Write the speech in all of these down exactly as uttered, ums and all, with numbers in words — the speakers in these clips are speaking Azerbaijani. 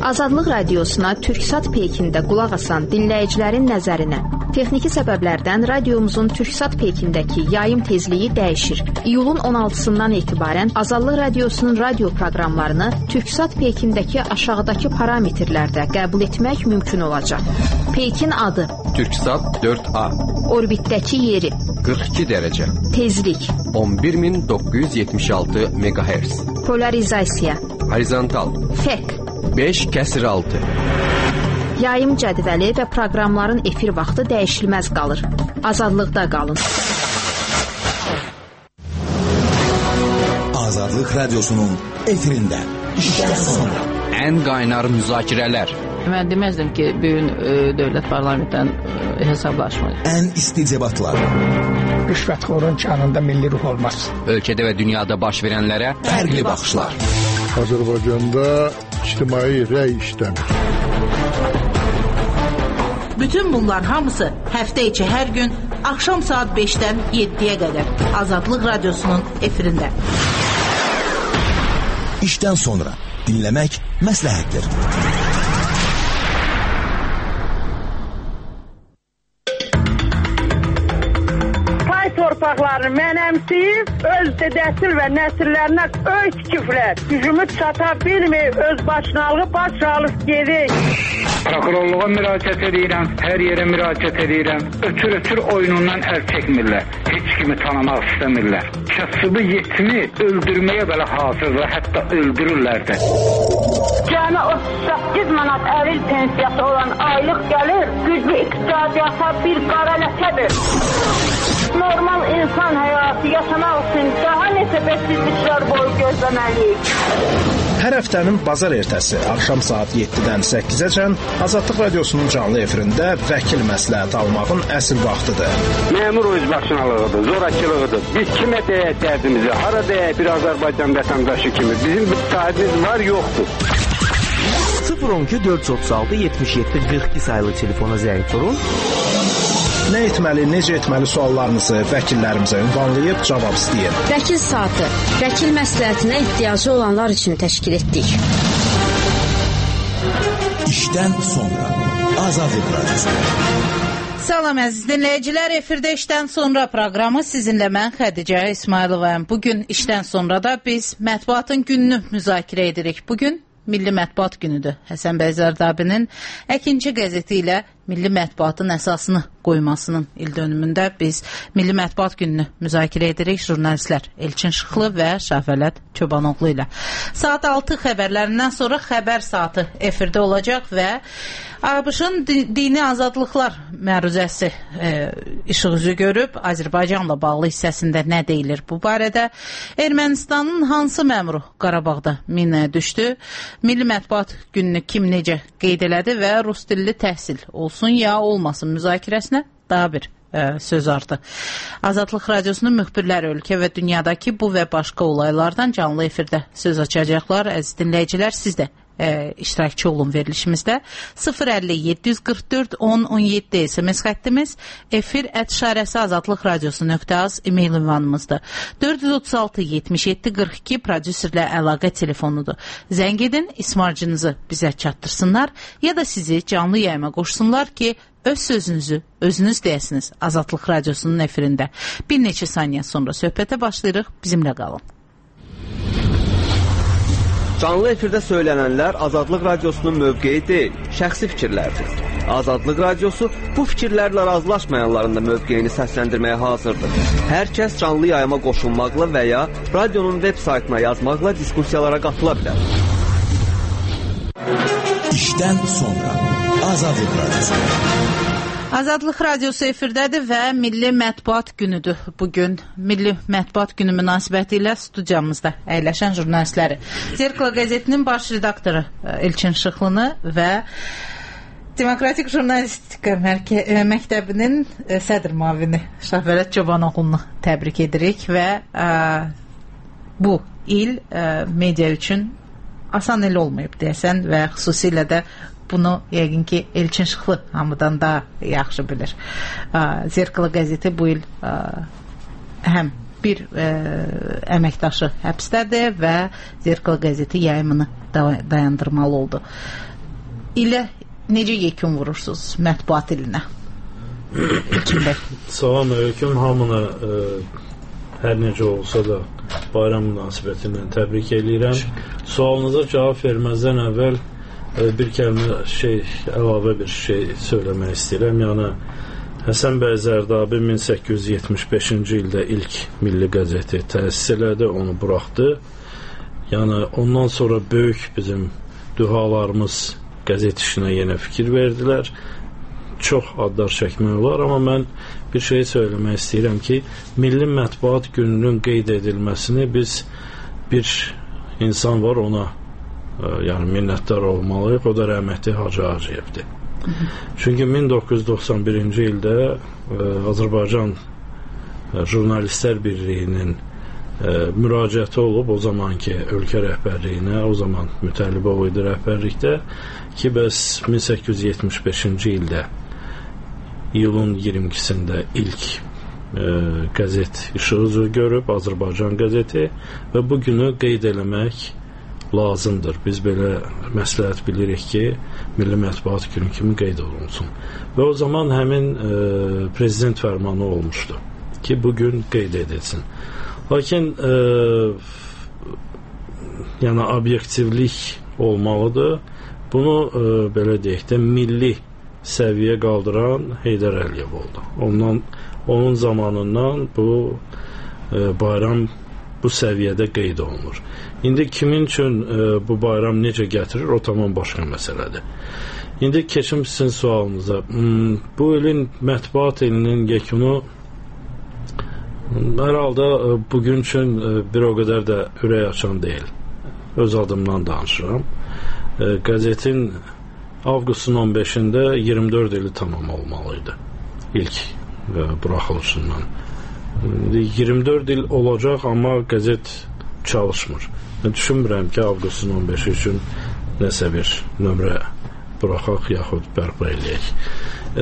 Azadlıq radiosuna Türksat Peykində qulaq asan dinləyicilərin nəzərinə. Texniki səbəblərdən radiomuzun Türksat Peykindəki yayım tezliyi dəyişir. İyulun on altısından etibarən Azadlıq radiosunun radio proqramlarını Türksat Peykindəki aşağıdakı parametrlərdə qəbul etmək mümkün olacaq. Peykin adı Türksat dörd A, orbitdəki yeri qırx iki dərəcə, tezlik on bir min doqquz yüz yetmiş altı megahertz, polarizasiya, horizontal, fek, beş kəsir altı. Yayım cədvəli və proqramların efir vaxtı dəyişilməz qalır. Azadlıqda qalın. Azadlıq radiosunun efirində işdən sonra ən qaynar müzakirələr. Mən deməzdim ki, bugün e, dövlət parlamentdən e, hesablaşma. Ən isti debatlar. Rüşvətxorun canında milli ruh olmaz. Ölkədə və dünyada baş verənlərə Fərqli baxışlar. Azərbaycanda ictimai rəy işləmir. Bütün bunlar hamısı həftə içi hər gün axşam saat beşdən yeddiyə qədər Azadlıq radiosunun efirində. İşdən sonra dinləmək məsləhətdir. Torpaqlarını mənəmsiyib, öz dədəsil və nəsillərinə öy tikiflər. Gücümü çata bilməyib, öz başınalığı baş alıb gedik. Prokurorluğa müraciət edirəm, hər yerə müraciət edirəm. Ötür-ötür oyunundan əl çəkmirlər. Heç kimi tanımaq istəmirlər. Kasıbı yetimi öldürməyə belə hazırlar, hətta öldürürlər də. Cəmi otuz səkkiz manat əril pensiyası olan aylıq gəlir, güclü iqtisadiyyata bir qara ləkədir. Normal insan həyatı yaşamaq üçün daha neçə bəsizliklər boyu gözləməliyik. Hər həftənin bazar ertəsi axşam saat yeddidən səkkizəcən Azadlıq radiosunun canlı efirində vəkil məsləhət almağın əsl vaxtıdır. Məmur özbaşınalığıdır, zorakılığıdır. Biz kimə deyək dərdimizi, hara deyək bir Azərbaycan vətəndaşı kimi. Bizim bir sahibimiz var, yoxdur. sıfır on iki dörd yüz otuz altı yetmiş yeddi qırx iki sayılı telefona zəng vurun. Nə etməli, necə etməli suallarınızı vəkillərimizə ünvanlayıb cavab istəyin. Vəkil saatı, vəkil məsləhətinə ehtiyacı olanlar üçün təşkil etdik. İşdən sonra Azadlıq radiosu. Salam əziz dinləyicilər, efirdə işdən sonra proqramı sizinlə mən Xədicə İsmayılovayam. Bugün işdən sonra da biz mətbuatın gününü müzakirə edirik. Bugün Milli Mətbuat günüdür. Həsən bəy Zərdabinin Əkinçi qəzeti ilə milli mətbuatın əsasını qoymasının ildönümündə biz Milli Mətbuat gününü müzakirə edirik jurnalistlər Elçin Şıxlı və Şəfələt Çobanoğlu ilə. Saat altı xəbərlərindən sonra xəbər saatı efirdə olacaq və ABŞ-ın dini azadlıqlar məruzəsi e, işıq üzü görüb. Azərbaycanla bağlı hissəsində nə deyilir bu barədə? Ermənistanın hansı məmuru Qarabağda minəyə düşdü? Milli Mətbuat gününü kim necə qeyd elədi və rus dilli təhsil olsun ya olmasın müzakirəsinə daha bir ə, söz ardı. Azadlıq radiosunun müxbirləri ölkə və dünyadakı bu və başqa olaylardan canlı efirdə söz açacaqlar. Əziz dinləyicilər, siz də ə, iştirakçı olun verilişimizdə. sıfır əlli yeddi yüz qırx dörd on on yeddi S M S xəttimiz, efir ət işarəsi azadlıq radiosu nöqtə az e-mail ünvanımızdır. dörd yüz otuz altı yetmiş yeddi qırx iki prodüserlə əlaqə telefonudur. Zəng edin, ismarcınızı bizə çatdırsınlar ya da sizi canlı yayıma qoşsunlar ki, öz sözünüzü özünüz deyəsiniz Azadlıq radiosunun efirində. Bir neçə saniyə sonra söhbətə başlayırıq, bizimlə qalın. Canlı efirdə söylənənlər Azadlıq radiosunun mövqeyi deyil, şəxsi fikirlərdir. Azadlıq radiosu bu fikirlərlə razılaşmayanların da mövqeyini səsləndirməyə hazırdır. Hər kəs canlı yayıma qoşulmaqla və ya radionun veb saytına yazmaqla diskussiyalara qatıla bilər. İşdən sonra Azadlıq radiosu. Azadlıq radiosu efirdədir və Milli Mətbuat günüdür bugün. Milli Mətbuat günü münasibəti ilə studiyamızda əyləşən jurnalistləri. Zerkla qəzetinin baş redaktoru Elçin Şıxlını və Demokratik Jurnalistika Məktəbinin sədr müavini Şəfələt Çobanoğlu'nu təbrik edirik və ə, bu il ə, media üçün asan il olmayıb deyəsən və xüsusilə də bunu yəqin ki Elçin Şıxlı hamıdan daha yaxşı bilir. Zerkala qəzeti bu il ə, həm bir ə, əməkdaşı həbsdədir və Zerkala qəzeti yayımını dayandırmalı oldu. ilə necə yekun vurursunuz mətbuat ilinə? Salam aleyküm hamına, ə, hər necə olsa da bayram münasibətindən təbrik edirəm. Sualınıza cavab verməzdən əvvəl ə, bir kəlmə şey, əlavə bir şey söyləmək istəyirəm. Yəni Həsən bəy Zərdabi min səkkiz yüz yetmiş beşinci ildə ilk Milli qəzeti təsis elədi, onu buraxdı. Yəni ondan sonra böyük bizim dühalarımız qəzet işinə yenə fikir verdilər. Çox adlar çəkmək olar, amma mən bir şey söyləmək istəyirəm ki, Milli Mətbuat Gününün qeyd edilməsini biz bir insan var, ona ə, yəni minnətdar olmalıyıq, o da rəhmətli Hacı Hacıyevdir. Çünki min doqquz yüz doxsan birinci ildə ə, Azərbaycan ə, Jurnalistlər Birliyinin ə, müraciəti olub o zamanki ölkə rəhbərliyinə, o zaman Mütəllibov idi rəhbərlikdə ki, bəs min səkkiz yüz yetmiş beşinci ildə iyulun iyirmi ikisində ilk e, qəzet işığı görüb, Azərbaycan qəzeti, və bu günü qeyd eləmək lazımdır. Biz belə məsləhət bilirik ki, Milli Mətbuat Günü kimi qeyd olunsun. Və o zaman həmin e, prezident fərmanı olmuşdu ki, bu gün qeyd edilsin. Lakin e, yəni obyektivlik olmalıdır. Bunu e, belə deyək də milli səviyyə qaldıran Heydər Əliyev oldu. Ondan, onun zamanından bu e, bayram bu səviyyədə qeyd olunur. İndi kimin üçün e, bu bayram necə gətirir, o tamam başqa məsələdir. İndi keçim sizin sualınıza. Hmm, bu ilin mətbuat ilinin yekunu hər halda e, bugün üçün e, bir o qədər də ürək açan deyil. Öz adımdan danışıram. E, qəzetin avqustun on beşində iyirmi dörd ili tamam olmalıydı ilk e, buraxılışından. iyirmi dörd il olacaq, amma qəzet çalışmır. Mən düşünmürəm ki, avqustun on beşi üçün nəsə bir nömrə buraxaq yaxud bərpa eləyək. E,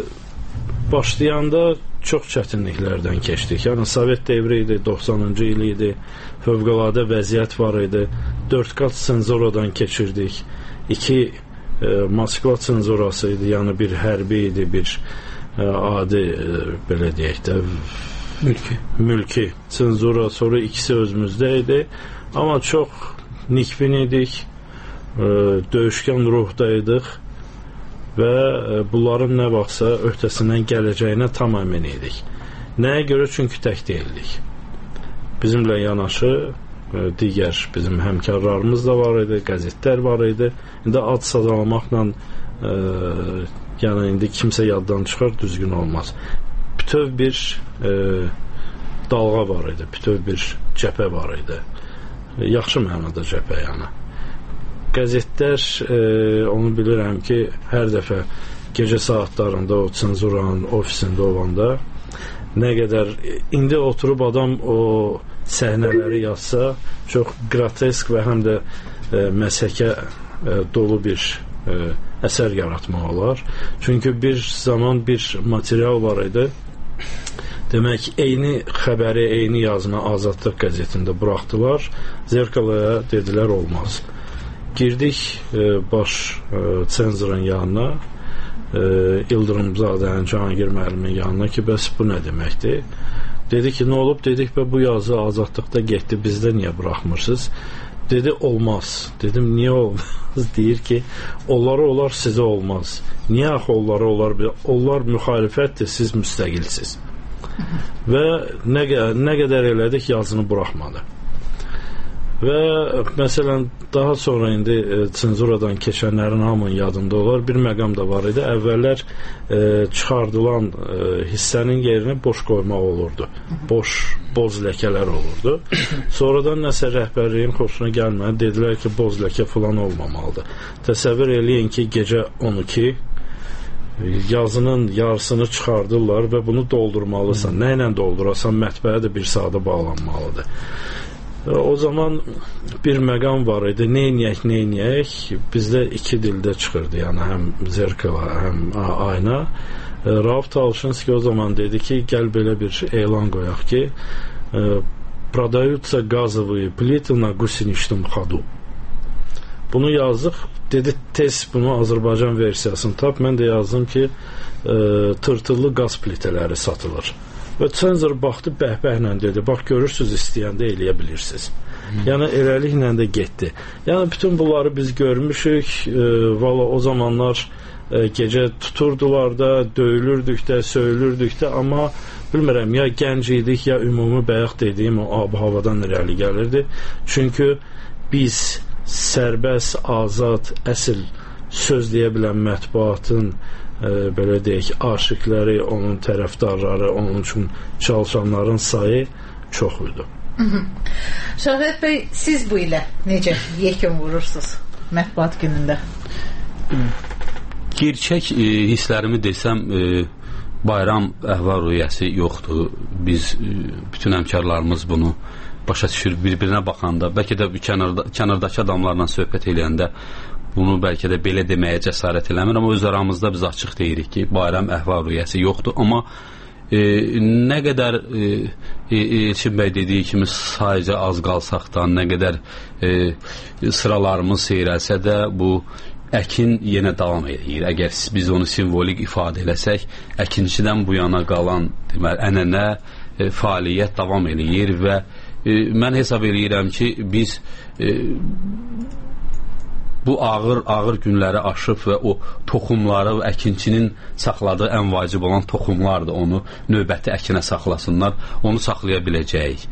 başlayanda çox çətinliklərdən keçdik. Yəni Sovet devri idi, doxsanıncı il idi, fövqəladə vəziyyət var idi, dörd qat senzuradan keçirdik, iki e, Moskva senzurası idi, yəni bir hərbi idi, bir e, adi e, belə deyək də mülki, mülki senzura, sonra ikisi özümüzdə idi, amma çox nikbin idik, e, döyüşkən ruhdaydıq və bunların nə vaxtsa öhdəsindən gələcəyinə tam əmin idik. Nəyə görə? Çünki tək deyildik. Bizimlə yanaşı digər bizim həmkarlarımız da var idi, qəzetlər var idi. İndi ad sadalamaqla e, yəni indi kimsə yaddan çıxar, düzgün olmaz. Bütöv bir e, dalğa var idi, bütöv bir cəbhə var idi. E, yaxşı mənada cəbhə yəni. Qəzetlər, e, onu bilirəm ki, hər dəfə gecə saatlarında o senzuranın ofisində olanda nə qədər, indi oturub adam o səhnələri yazsa, çox grotesk və həm də e, məsəkə e, dolu bir e, əsər yaratmaq olar. Çünki bir zaman bir material var idi. Demək, eyni xəbəri, eyni yazını Azadlıq qəzetində buraxdılar. Zerkalaya dedilər olmaz. Girdik e, baş e, senzorun yanına, e, İldırımzadənin, Cahangir müəllimin yanına ki, bəs bu nə deməkdir? Dedi ki, nə olub? Dedik, və bu yazı Azadlıqda getdi, bizdə niyə buraxmırsınız? Dedi, olmaz. Dedim, niyə olmaz? Deyir ki, onları olar, sizə olmaz. Niyə axı onları olar? Onlar müxalifətdir, siz müstəqilsiz. Və nə, nə qədər elədik, yazını buraxmadı. Və məsələn daha sonra indi e, senzuradan keçənlərin hamının yadında olar, bir məqam da var idi. Əvvəllər e, çıxardılan e, hissənin yerinə boş qoymaq olurdu. Boş, boz ləkələr olurdu. Sonradan nəsə rəhbərliyin xoşuna gəlmədi. Dedilər ki, boz ləkə falan olmamalıdır. Təsəvvür eləyin ki, gecə on iki yazının yarısını çıxardırlar və bunu doldurmalısan. Nə ilə doldurasan, mətbəyə də bir saata bağlanmalıdır. O zaman bir məqam var idi, neyniyək, neyniyək, bizdə iki dildə çıxırdı, yəni həm Zerkala, həm Ayna. Rauf Talşinski o zaman dedi ki, gəl belə bir elan qoyaq ki, продаются газовые плиты на гусеничном ходу. Bunu yazdıq. Dedi tez bunu Azərbaycan versiyasını tap. Mən də yazdım ki, e, tırtıllı qaz plitələri satılır. Və Censor baxdı, bəhbəhlə dedi, bax görürsünüz, istəyəndə eləyə bilirsiniz. Hmm. Yəni eləliklə də getdi. Yəni bütün bunları biz görmüşük. E, valla o zamanlar e, gecə tuturdular da, döyülürdük də, söyülürdük də, amma bilmirəm, ya gənc idik, ya ümumi bayaq dediyim o ab-havadan irəli gəlirdi. Çünki biz sərbəst, azad, əsl söz deyə bilən mətbuatın e, belə deyək, aşiqləri, onun tərəfdarları, onun üçün çalışanların sayı çox idi. Şahid bəy, siz bu ilə necə yekun vurursunuz mətbuat günündə? Gerçək e, hisslərimi desəm, e, bayram əhval-ruhiyyəsi yoxdur. Biz e, bütün həmkarlarımız bunu başa düşür, bir-birinə baxanda, bəlkə də kənarda, kənardakı adamlarla söhbət eləyəndə bunu bəlkə də belə deməyə cəsarət eləmir, amma öz aramızda biz açıq deyirik ki, bayram əhval-ruhiyyəsi yoxdur, amma e, nə qədər e, e, Elçin bəy dediyi kimi sadəcə az qalsaqdan, nə qədər e, sıralarımız seyrəlsə də bu əkin yenə davam edir. Əgər biz onu simvolik ifadə eləsək, əkinçidən bu yana qalan deməli, ənənə e, fəaliyyət davam edir və e, mən hesab edirəm ki, biz e, bu ağır ağır günləri aşıb və o toxumları, əkinçinin saxladığı ən vacib olan toxumlardır, onu növbəti əkinə saxlasınlar, onu saxlaya biləcəyik.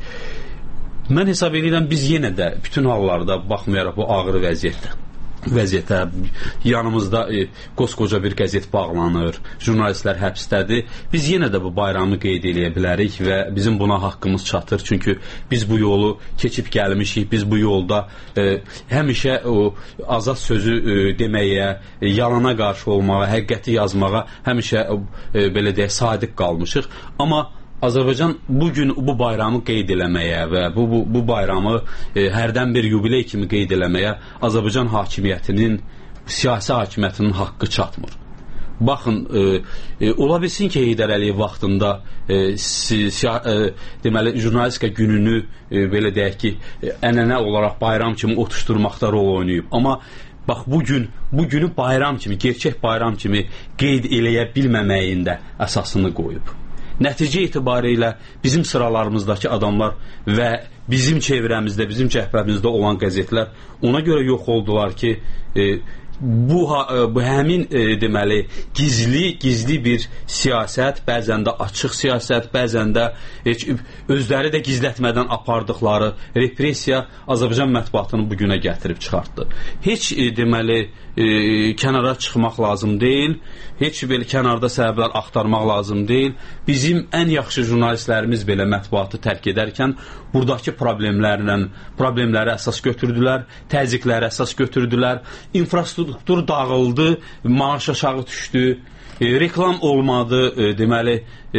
Mən hesab edirəm, biz yenə də bütün hallarda baxmayaraq bu ağır vəziyyətdə vəziyyətə, yanımızda e, qoskoca bir qəzet bağlanır, jurnalistlər həbsdədir. Biz yenə də bu bayramı qeyd eləyə bilərik və bizim buna haqqımız çatır. Çünki biz bu yolu keçib gəlmişik, biz bu yolda e, həmişə o azad sözü e, deməyə, e, yalana qarşı olmağa, həqiqəti yazmağa həmişə e, belə deyək, sadiq qalmışıq. Amma Azərbaycan bugün bu bayramı qeyd eləməyə və bu, bu, bu bayramı e, hərdən bir yubiley kimi qeyd eləməyə Azərbaycan hakimiyyətinin, siyasi hakimiyyətinin haqqı çatmır. Baxın, e, e, ola bilsin ki, Heydər Əliyev vaxtında e, si, si, e, deməli, jurnalistika gününü e, belə deyək ki, e, ənənə olaraq bayram kimi otuşturmaqda rol oynayıb. Amma bax, bugün, bugünü bayram kimi, gerçək bayram kimi qeyd eləyə bilməməyində əsasını qoyub. Nəticə itibarilə bizim sıralarımızdakı adamlar və bizim çevrəmizdə, bizim cəhbəmizdə olan qəzetlər ona görə yox oldular ki, e, bu, bu həmin e, deməli gizli, gizli bir siyasət, bəzən də açıq siyasət, bəzən də heç, özləri də gizlətmədən apardıqları repressiya Azərbaycan mətbuatını bugünə gətirib çıxartdı. Heç e, deməli e, kənara çıxmaq lazım deyil, heç belə kənarda səbəblər axtarmaq lazım deyil. Bizim ən yaxşı jurnalistlərimiz belə mətbuatı tərk edərkən buradakı problemlərlə, problemləri əsas götürdülər, təzyiqləri əsas götürdülər, infrastruktur dağıldı, maaş aşağı düşdü, e, reklam olmadı, e, deməli e,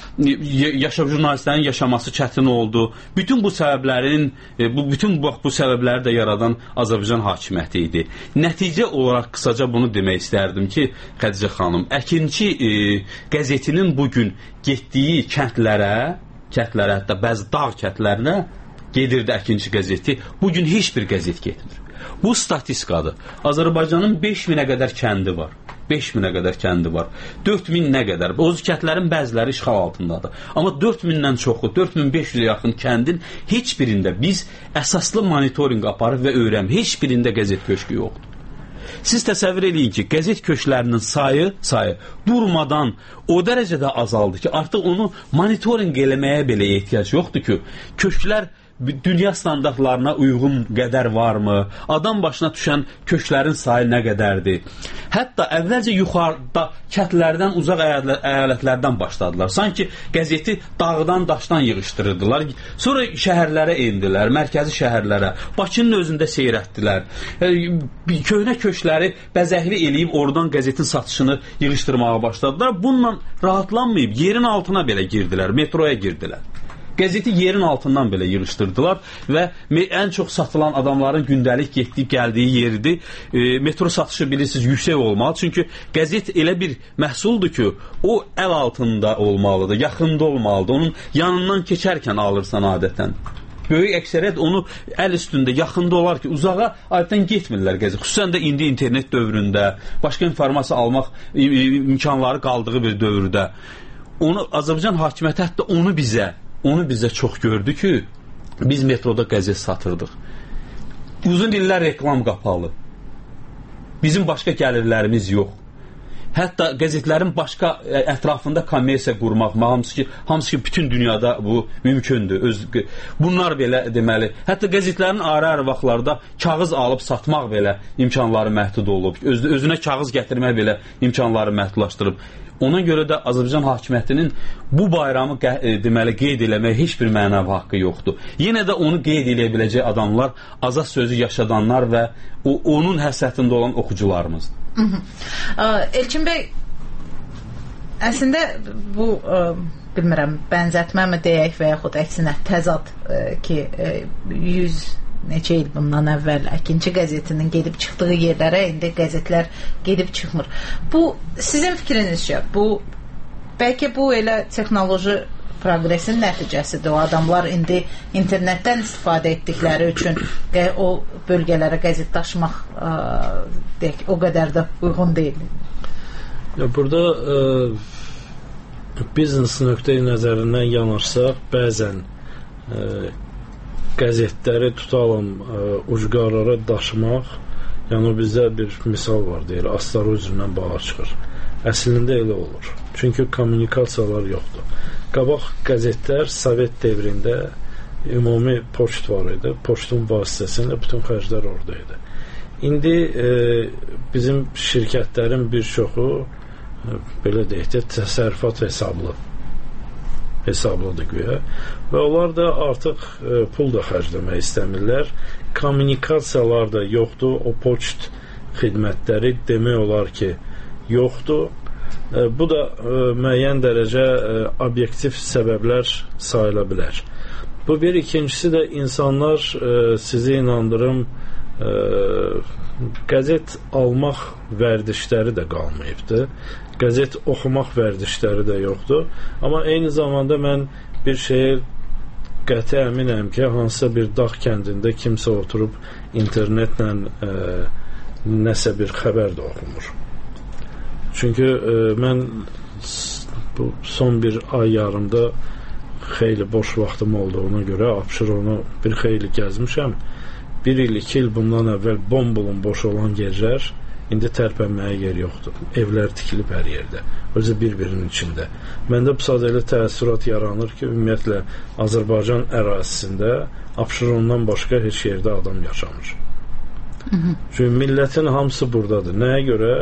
yaşam jurnalistlərin yaşaması çətin oldu. Bütün bu səbəblərin, e, bu bütün bu, bu səbəbləri də yaradan Azərbaycan hakimiyyəti idi. Nəticə olaraq qısaca bunu demək istərdim ki, Xədicə xanım, Əkinçi e, qəzetinin bugün getdiyi kəndlərə, kəndlərə, hətta bəzi dağ kəndlərinə gedirdi Əkinçi qəzeti. Bugün heç bir qəzet getmir. Bu statistikadır. Azərbaycanın beş minə qədər kəndi var. beş minə qədər kəndi var. dörd min nə qədər? O kəndlərin bəziləri işğal altındadır. Amma dörd mindən çoxu, dörd min beş yüzə yaxın kəndin heç birində biz əsaslı monitorinq aparıb və öyrənib. Heç birində qəzet köşkü yoxdur. Siz təsəvvür eləyin ki, qəzet köşklərinin sayı, sayı durmadan o dərəcədə azaldı ki, artıq onu monitorinq eləməyə belə ehtiyac yoxdur ki, köşklər dünya standartlarına uyğun qədər varmı? Adam başına düşən köşklərin sayı nə qədərdir? Hətta əvvəlcə yuxarıda kətlərdən, uzaq əyalətlərdən başladılar. Sanki qəzeti dağdan, daşdan yığışdırırdılar. Sonra şəhərlərə endilər, mərkəzi şəhərlərə. Bakının özündə seyrətdilər. Köhnə köşkləri bəzəkli eləyib oradan qəzetin satışını yığışdırmağa başladılar. Bununla rahatlanmayıb yerin altına belə girdilər, metroya girdilər. Qəzeti yerin altından belə yığışdırdılar və ən çox satılan adamların gündəlik getdiyi, gəldiyi yerdir. E, metro satışı bilirsiniz yüksək olmalı. Çünki qəzet elə bir məhsuldur ki, o əl altında olmalıdır, yaxında olmalıdır. Onun yanından keçərkən alırsan adətən. Böyük əksəriyyət onu əl üstündə, yaxında olar ki, uzağa adətən getmirlər qəzet. Xüsusən də indi internet dövründə, başqa informasiya almaq imkanları qaldığı bir dövrdə. Onu Azərbaycan hakimiyyəti hətta onu bizə, onu bizə çox gördü ki, biz metroda qəzet satırdıq. Uzun illər reklam qapalı. Bizim başqa gəlirlərimiz yox. Hətta qəzetlərin başqa ətrafında kommersiya qurmaq, hamısı ki, hamısı ki, bütün dünyada bu mümkündür. Öz, bunlar belə deməli, hətta qəzetlərin ayrı-ayrı vaxtlarda kağız alıb satmaq belə imkanları məhdud olub. Öz, özünə kağız gətirmək belə imkanları məhdudlaşdırıb. Ona görə də Azərbaycan hakimiyyətinin bu bayramı deməli qeyd eləməyə heç bir mənəvi haqqı yoxdur. Yenə də onu qeyd eləyə biləcək adamlar azad sözü yaşadanlar və o, onun həsrətində olan oxucularımızdır. Elçin bəy, əslində bu bilmirəm, bənzətmə mi deyək və yaxud əksinə təzad ki, yüz neçə il bundan əvvəl Əkinçi qəzetinin gedib çıxdığı yerlərə indi qəzetlər gedib çıxmır. Bu sizin fikrinizcə, bu bəlkə bu elə texnoloji progresin nəticəsidir. O adamlar indi internetdən istifadə etdikləri üçün o bölgələrə qəzet daşımaq deyək, o qədər də uyğun deyil. Ya, burada e, biznes nöqteyi nəzərindən yanaşsaq, bəzən e, qəzetləri tutalım ə, ucqarlara daşımaq, yəni o bizdə bir misal var, deyir, astarı üzründən bağa çıxır. Əslində elə olur. Çünki kommunikasiyalar yoxdur. Qabaq qəzetlər Sovet devrində ümumi poçt var idi. Poçtun vasitəsində bütün xərclər orada idi. İndi e, bizim şirkətlərin bir çoxu e, belə deyək də təsərrüfat hesablı hesabladı güya və onlar da artıq e, pul da xərcləmək istəmirlər. Kommunikasiyalar da yoxdur. O poçt xidmətləri demək olar ki, yoxdur. E, bu da e, müəyyən dərəcə e, obyektiv səbəblər sayıla bilər. Bu bir, ikincisi də insanlar e, sizi inandırım e, qəzet almaq vərdişləri də qalmayıbdır. Qəzet oxumaq vərdişləri də yoxdur. Amma eyni zamanda mən bir şeyə qəti əminəm ki, hansısa bir dağ kəndində kimsə oturub internetlə e, nəsə bir xəbər də oxumur. Çünki e, mən bu son bir ay yarımda xeyli boş vaxtım olduğuna görə Abşeronu bir xeyli gəzmişəm. Bir il, iki il bundan əvvəl bombolun boş olan yerlər indi tərpənməyə yer yoxdur. Evlər tikilib hər yerdə. Özü bir-birinin içində. Məndə bu sadə elə təəssürat yaranır ki, ümumiyyətlə Azərbaycan ərazisində Abşerondan başqa heç yerdə adam yaşamır. Çünki millətin hamısı buradadır. Nəyə görə?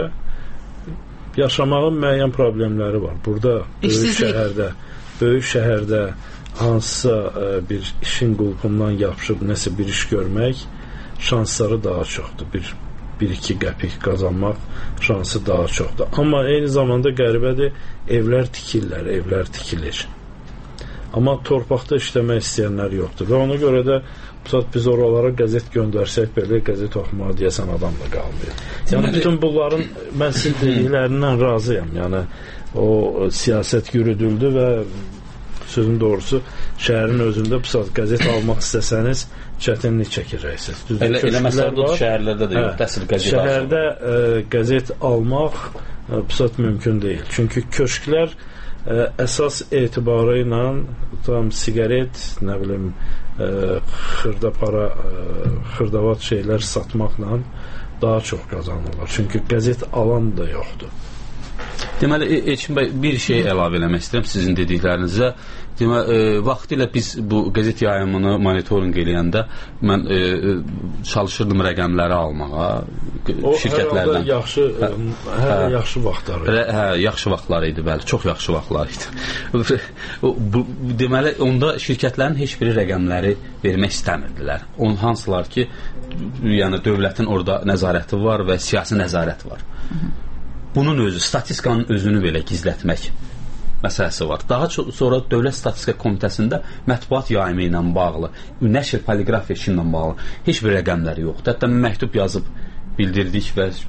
Yaşamağın müəyyən problemləri var. Burada, böyük şəhərdə, böyük şəhərdə hansısa bir işin qulpundan yapışıb nəsə bir iş görmək şansları daha çoxdur. Bir bir-iki qəpik qazanmaq şansı daha çoxdur. Amma eyni zamanda qəribədir, evlər tikirlər, evlər tikilir. Amma torpaqda işləmək istəyənlər yoxdur. Və ona görə də biz oralara qəzet göndərsək belə qəzet oxumağa deyəsən adam da qalmıyor. Yəni bütün bunların mən sizin dediklərindən razıyam. Yəni o siyasət yürüdüldü və sözün doğrusu şəhərin özündə bu saat qəzet almaq istəsəniz çətinlik çəkəcəksiniz. Elə, elə məsələdə o şəhərlərdə də yox, təsir qəzet almaq. Şəhərdə ə, qəzet almaq ə, bu saat mümkün deyil. Çünki köşklər ə, əsas etibarı ilə tam sigaret, nə bilim, ə, xırda para, ə, xırdavat şeylər satmaqla daha çox qazanırlar. Çünki qəzet alan da yoxdur. Deməli, Elçin bəy, bir şey əlavə eləmək istəyirəm sizin dediklərinizə. Deməli, e, vaxtilə biz bu qəzet yayımını monitoring eləyəndə mən e, çalışırdım rəqəmləri almağa, o şirkətlərdən. O yaxşı, hə, hə, hə, yaxşı vaxtlar idi. Hə, yaxşı vaxtlar idi, bəli, çox yaxşı vaxtlar idi. bu, deməli, onda şirkətlərin heç biri rəqəmləri vermək istəmirdilər. On hansılar ki, yəni dövlətin orada nəzarəti var və siyasi nəzarət var. Hı -hı. Bunun özü, statistikanın özünü belə gizlətmək məsələsi var. Daha çox sonra Dövlət Statistika Komitəsində mətbuat yayımı ilə bağlı, nəşr poliqrafiya işi ilə bağlı heç bir rəqəmləri yoxdur. Hətta məktub yazıb bildirdik və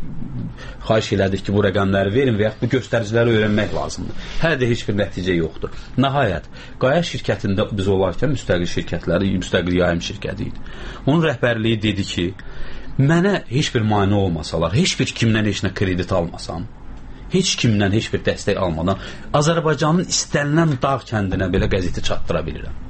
xahiş elədik ki, bu rəqəmləri verin və yaxud bu göstəriciləri öyrənmək lazımdır. Hələ də heç bir nəticə yoxdur. Nəhayət, Qaya şirkətində biz olarkən müstəqil şirkətləri, müstəqil yayım şirkəti idi. Onun rəhbərliyi dedi ki, mənə heç bir mane olmasalar, heç bir kimdən heç nə kredit almasam, heç kimdən heç bir dəstək almadan Azərbaycanın istənilən dağ kəndinə belə qəzeti çatdıra bilirəm.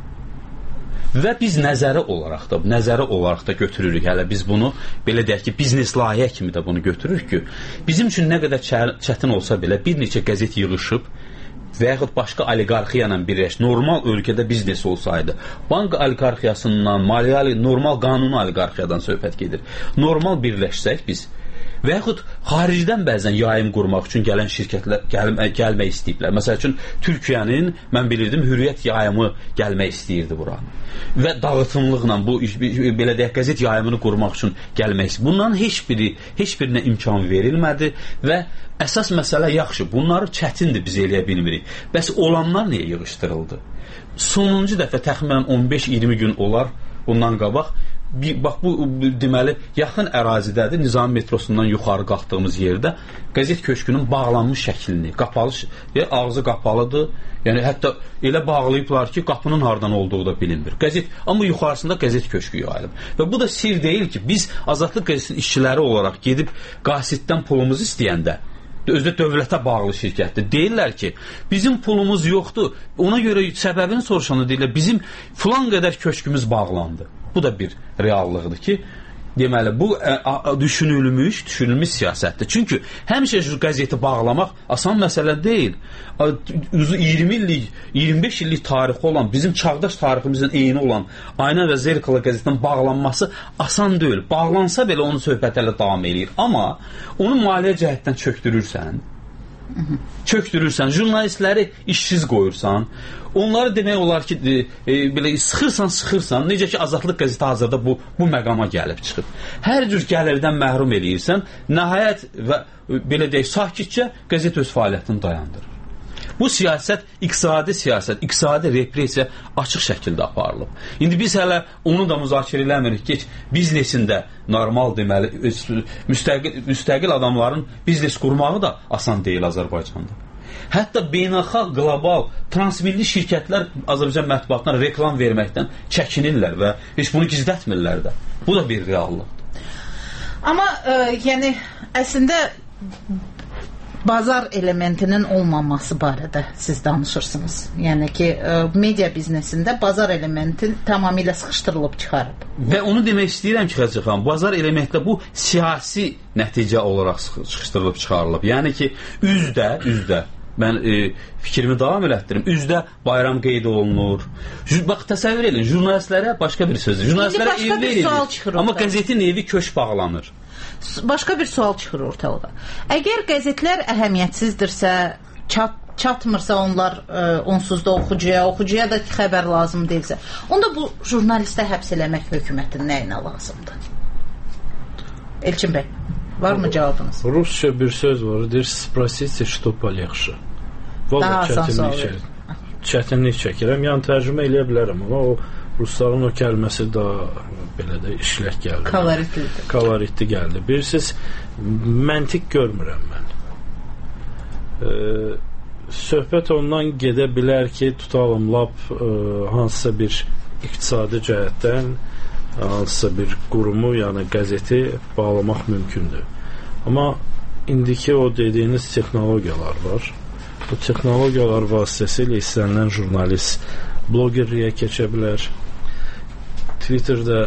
Və biz nəzəri olaraq da, nəzəri olaraq da götürürük. Hələ biz bunu, belə deyək ki, biznes layihə kimi də bunu götürürük ki, bizim üçün nə qədər çətin olsa belə bir neçə qəzet yığışıb və yaxud başqa oliqarxiya ilə birləş, normal ölkədə biznes olsaydı, bank oliqarxiyasından, maliyyə, normal qanuni oliqarxiyadan söhbət gedir. Normal birləşsək biz və yaxud xaricdən bəzən yayım qurmaq üçün gələn şirkətlər gəlmə, gəlmək istəyiblər. Məsəl üçün, Türkiyənin, mən bilirdim, Hürriyyət yayımı gəlmək istəyirdi bura. Və dağıtımlıqla bu, belə deyək, qəzet yayımını qurmaq üçün gəlmək istəyirdi. Bunların heç biri, heç birinə imkan verilmədi və əsas məsələ yaxşı, bunları çətindir biz eləyə bilmirik. Bəs olanlar niyə yığışdırıldı? Sonuncu dəfə təxminən on beş iyirmi gün olar bundan qabaq, Bir, bax bu deməli yaxın ərazidədir, Nizami metrosundan yuxarı qalxdığımız yerdə qəzet köşkünün bağlanmış şəklini, qapalı, ya, ağzı qapalıdır, yəni hətta elə bağlayıblar ki, qapının hardan olduğu da bilinmir. Qəzet, amma yuxarısında qəzet köşkü yayılıb. Və bu da sir deyil ki, biz Azadlıq qəzetinin işçiləri olaraq gedib qasiddən pulumuzu istəyəndə, özdə dövlətə bağlı şirkətdir. Deyirlər ki, bizim pulumuz yoxdur, ona görə səbəbini soruşanda deyirlər, bizim filan qədər köşkümüz bağlandı. Bu da bir reallıqdır ki, deməli, bu ə, ə, düşünülmüş, düşünülmüş siyasətdir. Çünki həmişə şu qəzeti bağlamaq asan məsələ deyil. iyirmi illik, iyirmi beş illik tarixi olan, bizim çağdaş tariximizin eyni olan Ayna və Zerkala qəzetinin bağlanması asan deyil. Bağlansa belə onun söhbəti hələ davam edir. Amma onu maliyyə cəhətdən çöktürürsən, çöktürürsən, jurnalistləri işsiz qoyursan, onları demək olar ki, e, e, belə sıxırsan, sıxırsan, necə ki, Azadlıq qəzeti hazırda bu, bu məqama gəlib çıxıb. Hər cür gəlirdən məhrum eləyirsən, nəhayət və belə deyək, sakitcə qəzet öz fəaliyyətini dayandırır. Bu siyasət, iqtisadi siyasət, iqtisadi repressiya açıq şəkildə aparılıb. İndi biz hələ onu da müzakirə eləmirik ki, biznesində normal deməli, müstəqil, müstəqil adamların biznes qurmağı da asan deyil Azərbaycanda. Hətta beynəlxalq, qlobal, transmilli şirkətlər Azərbaycan mətbuatına reklam verməkdən çəkinirlər və heç bunu gizlətmirlər də. Bu da bir reallıqdır. Amma e, yəni əslində bazar elementinin olmaması barədə siz danışırsınız. Yəni ki, media biznesində bazar elementi tamamilə sıxışdırılıb çıxarıb. Və onu demək istəyirəm ki, Xəzər xanım, bazar elementdə bu siyasi nəticə olaraq sıxışdırılıb çıxarılıb. Yəni ki, üzdə, üzdə mən e, fikrimi davam elətdirim. Üzdə bayram qeyd olunur. Bax, təsəvvür edin, jurnalistlərə başqa bir sözdür. Jurnalistlərə ev verilir, amma qəzetin evi köş bağlanır. Başqa bir sual çıxır ortalığa. Əgər qəzetlər əhəmiyyətsizdirsə, çat, çatmırsa onlar ə, onsuz da oxucuya, oxucuya da xəbər lazım deyilsə, onda bu jurnalistə həbs eləmək hökumətin nəyinə lazımdır? Elçin bəy, varmı cavabınız? Rusça bir söz var, deyir, sprosite, что полегче. Daha çətinlik çəkir. Çətinlik çəkirəm, yəni tərcümə eləyə bilərəm, amma o rusların o kəlməsi daha belə də işlək gəldi. Kaloritlidir. Kaloritli gəldi. Bilirsiniz, məntiq görmürəm mən. Ee, söhbət ondan gedə bilər ki, tutalım lap e, hansısa bir iqtisadi cəhətdən hansısa bir qurumu, yəni qəzeti bağlamaq mümkündür. Amma indiki o dediyiniz texnologiyalar var. Bu texnologiyalar vasitəsilə istənilən jurnalist blogerliyə keçə bilər, Twitterdə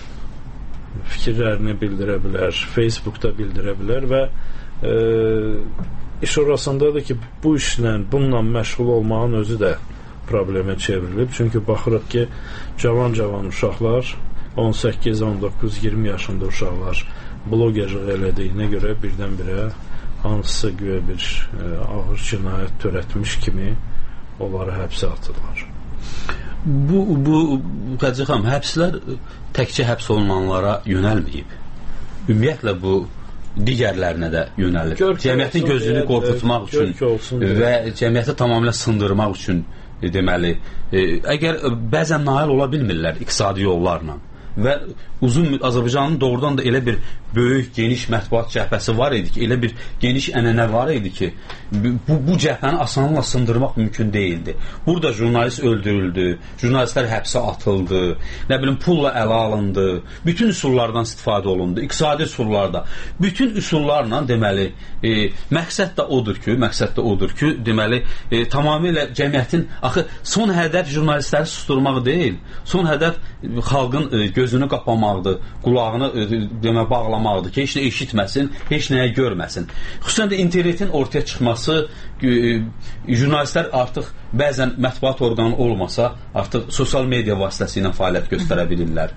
fikirlərini bildirə bilər, Facebookda bildirə bilər və e, iş orasındadır ki, bu işlə, bununla məşğul olmağın özü də problemə çevrilib. Çünki baxırıq ki, cavan-cavan uşaqlar, on səkkiz, on doqquz, iyirmi yaşında uşaqlar blogerlik elədiyinə görə birdən-birə hansısa güya bir e, ağır cinayət törətmiş kimi onları həbsə atırlar. Bu, bu Xədicə xanım, həbslər təkcə həbs olunanlara yönəlməyib. Ümumiyyətlə bu digərlərinə də yönəlib. Cəmiyyətin gözünü qorxutmaq üçün və cəmiyyəti tamamilə sındırmaq üçün deməli, e, əgər bəzən nail ola bilmirlər iqtisadi yollarla və uzun Azərbaycanın doğrudan da elə bir böyük, geniş mətbuat cəbhəsi var idi ki, elə bir geniş ənənə var idi ki, bu, bu cəbhəni asanlıqla sındırmaq mümkün değildi. Burada jurnalist öldürüldü, jurnalistlər həbsə atıldı, nə bilim pulla ələ alındı, bütün üsullardan istifadə olundu, iqtisadi üsullarda. Bütün üsullarla deməli, e, məqsəd də odur ki, məqsəd də odur ki, deməli, e, tamamilə cəmiyyətin, axı son hədəf jurnalistləri susturmaq deyil, son hədəf xalqın e, gözünü qapamaqdır, qulağını e, demə bağlamaqdır ki, heç nə eşitməsin, heç nəyə görməsin. Xüsusən də internetin ortaya çıxması, e, jurnalistlər artıq bəzən mətbuat orqanı olmasa, artıq sosial media vasitəsilə fəaliyyət göstərə bilirlər.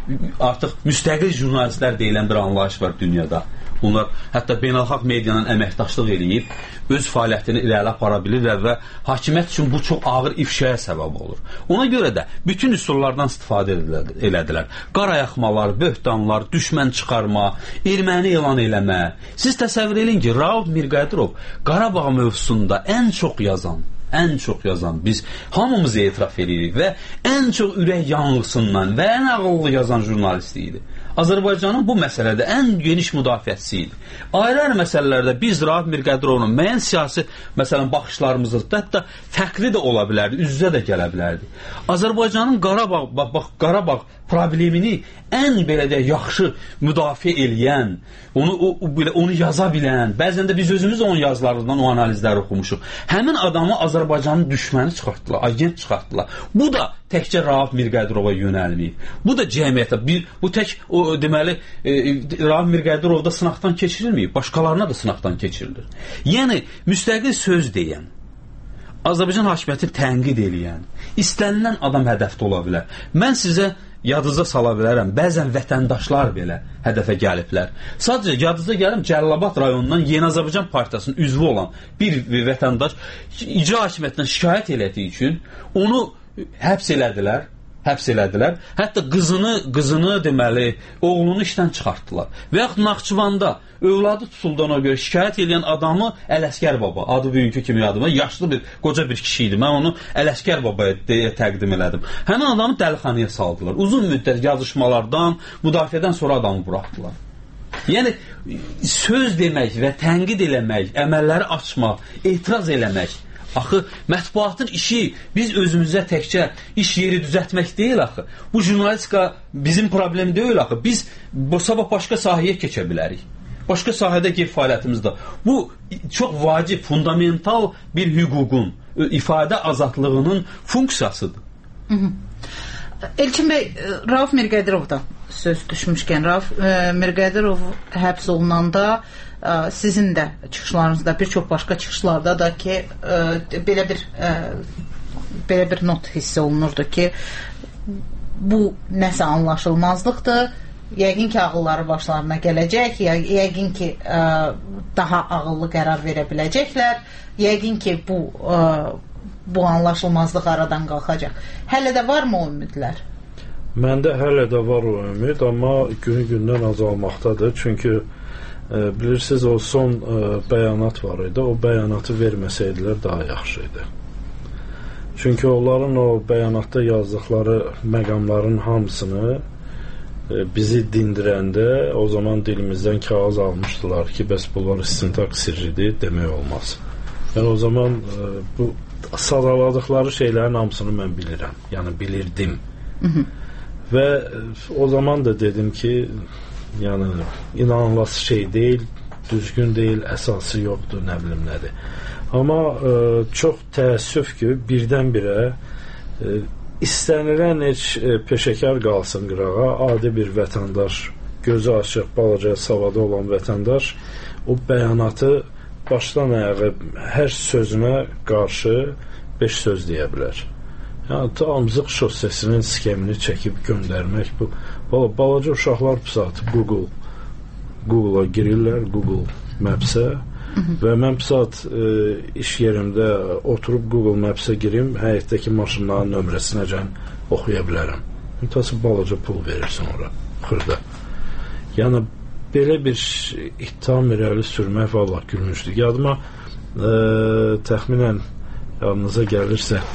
Artıq müstəqil jurnalistlər deyilən bir anlayış var dünyada. Bunlar hətta beynəlxalq medianın əməkdaşlıq eləyib, öz fəaliyyətini irəli apara bilirlər və hakimiyyət üçün bu çox ağır ifşaya səbəb olur. Ona görə də bütün üsullardan istifadə elədilər. Qarayaxmalar, böhtanlar, düşmən çıxarma, erməni elan eləmə. Siz təsəvvür edin ki, Rauf Mirqədirov Qarabağ mövzusunda ən çox yazan, ən çox yazan, biz hamımız etiraf edirik və ən çox ürək yanğısından və ən ağıllı yazan jurnalist idi. Azərbaycanın bu məsələdə ən geniş müdafiəçisi idi. Ayrı-ayrı məsələlərdə biz Rauf Mirqədirovun müəyyən siyasi məsələn baxışlarımızı hətta fərqli də ola bilərdi, üz-üzə də gələ bilərdi. Azərbaycanın Qarabağ, bax, bax, Qarabağ problemini ən belə də yaxşı müdafiə eləyən, onu, o, belə, onu yaza bilən, bəzən də biz özümüz onun yazılarından o analizləri oxumuşuq. Həmin adamı Azərbaycanın düşməni çıxartdılar, agent çıxartdılar. Bu da təkcə Rauf Mirqədirova yönəlməyib. Bu da cəmiyyətə, bir, bu tək o, deməli, e, Rauf Mirqədirovda sınaqdan keçirilməyib, başqalarına da sınaqdan keçirilir. Yəni, müstəqil söz deyən, Azərbaycan hakimiyyətini tənqid eləyən, istənilən adam hədəfdə ola bilər. Mən sizə yadınıza sala bilərəm, bəzən vətəndaşlar belə hədəfə gəliblər. Sadəcə yadınıza gəlim, Cəlilabad rayonundan Yeni Azərbaycan Partiyasının üzvü olan bir vətəndaş icra hakimiyyətindən şikayət elədiyi üçün onu həbs elədilər, həbs elədilər. Hətta qızını, qızını deməli, oğlunu işdən çıxartdılar. Və yaxud Naxçıvanda övladı tutulduğuna görə şikayət edən adamı Ələsgər baba, adı bugünkü kimi yadıma, yaşlı bir, qoca bir kişi idi. Mən onu Ələsgər babaya deyə təqdim elədim. Həmin adamı dəlixanaya saldılar. Uzun müddət yazışmalardan, müdafiədən sonra adamı buraxdılar. Yəni, söz demək və tənqid eləmək, əməlləri açmaq, etiraz eləmək, axı, mətbuatın işi biz özümüzə təkcə iş yeri düzəltmək deyil axı. Bu jurnalistika bizim problem deyil axı. Biz bu sabah başqa sahəyə keçə bilərik. Başqa sahədə qeyb fəaliyyətimizdə. Bu çox vacib, fundamental bir hüququn, ifadə azadlığının funksiyasıdır. Hı -hı. Elçin bəy, Rauf Mirqədirovdan söz düşmüşkən, Rauf Mirqədirov həbs olunanda sizin də çıxışlarınızda, bir çox başqa çıxışlarda da ki, belə bir belə bir not hiss olunurdu ki, bu nəsə anlaşılmazlıqdır, yəqin ki, ağılları başlarına gələcək, yəqin ki, daha ağıllı qərar verə biləcəklər, yəqin ki, bu bu anlaşılmazlıq aradan qalxacaq. Hələ də varmı o ümidlər? Məndə hələ də var o ümid, amma günü-gündən azalmaqdadır. Çünki e, bilirsiniz, o son e, bəyanat var idi. O bəyanatı verməsəydilər daha yaxşı idi. Çünki onların o bəyanatda yazdıqları məqamların hamısını e, bizi dindirəndə o zaman dilimizdən kağız almışdılar ki, bəs bunlar istintaq sirridir, demək olmaz. Yəni o zaman e, bu sadaladıqları şeylərin hamısını mən bilirəm. Yəni bilirdim. Hı -hı. Və o zaman da dedim ki, yəni inanılası şey deyil, düzgün deyil, əsası yoxdur, nə bilim nədir. Amma e, çox təəssüf ki, birdən-birə e, istənilən heç e, peşəkar qalsın qırağa, adi bir vətəndaş, gözü açıq, balaca savadı olan vətəndaş o bəyanatı başdan ayağa hər sözünə qarşı beş söz deyə bilər. Yəni, Tamzıq şossesinin skemini çəkib göndərmək bu. Bal balaca uşaqlar bu saat Google Google'a girirlər, Google Maps-ə və mən bu saat e, iş yerimdə oturub Google Maps-ə girim, həyətdəki maşınların nömrəsinəcən oxuya bilərəm. Mütəsi balaca pul verirsən ora, xırda. Yəni, belə bir ittiham irəli sürmək vallahi gülmüşdür. Yadıma e, təxminən yadınıza gəlirsə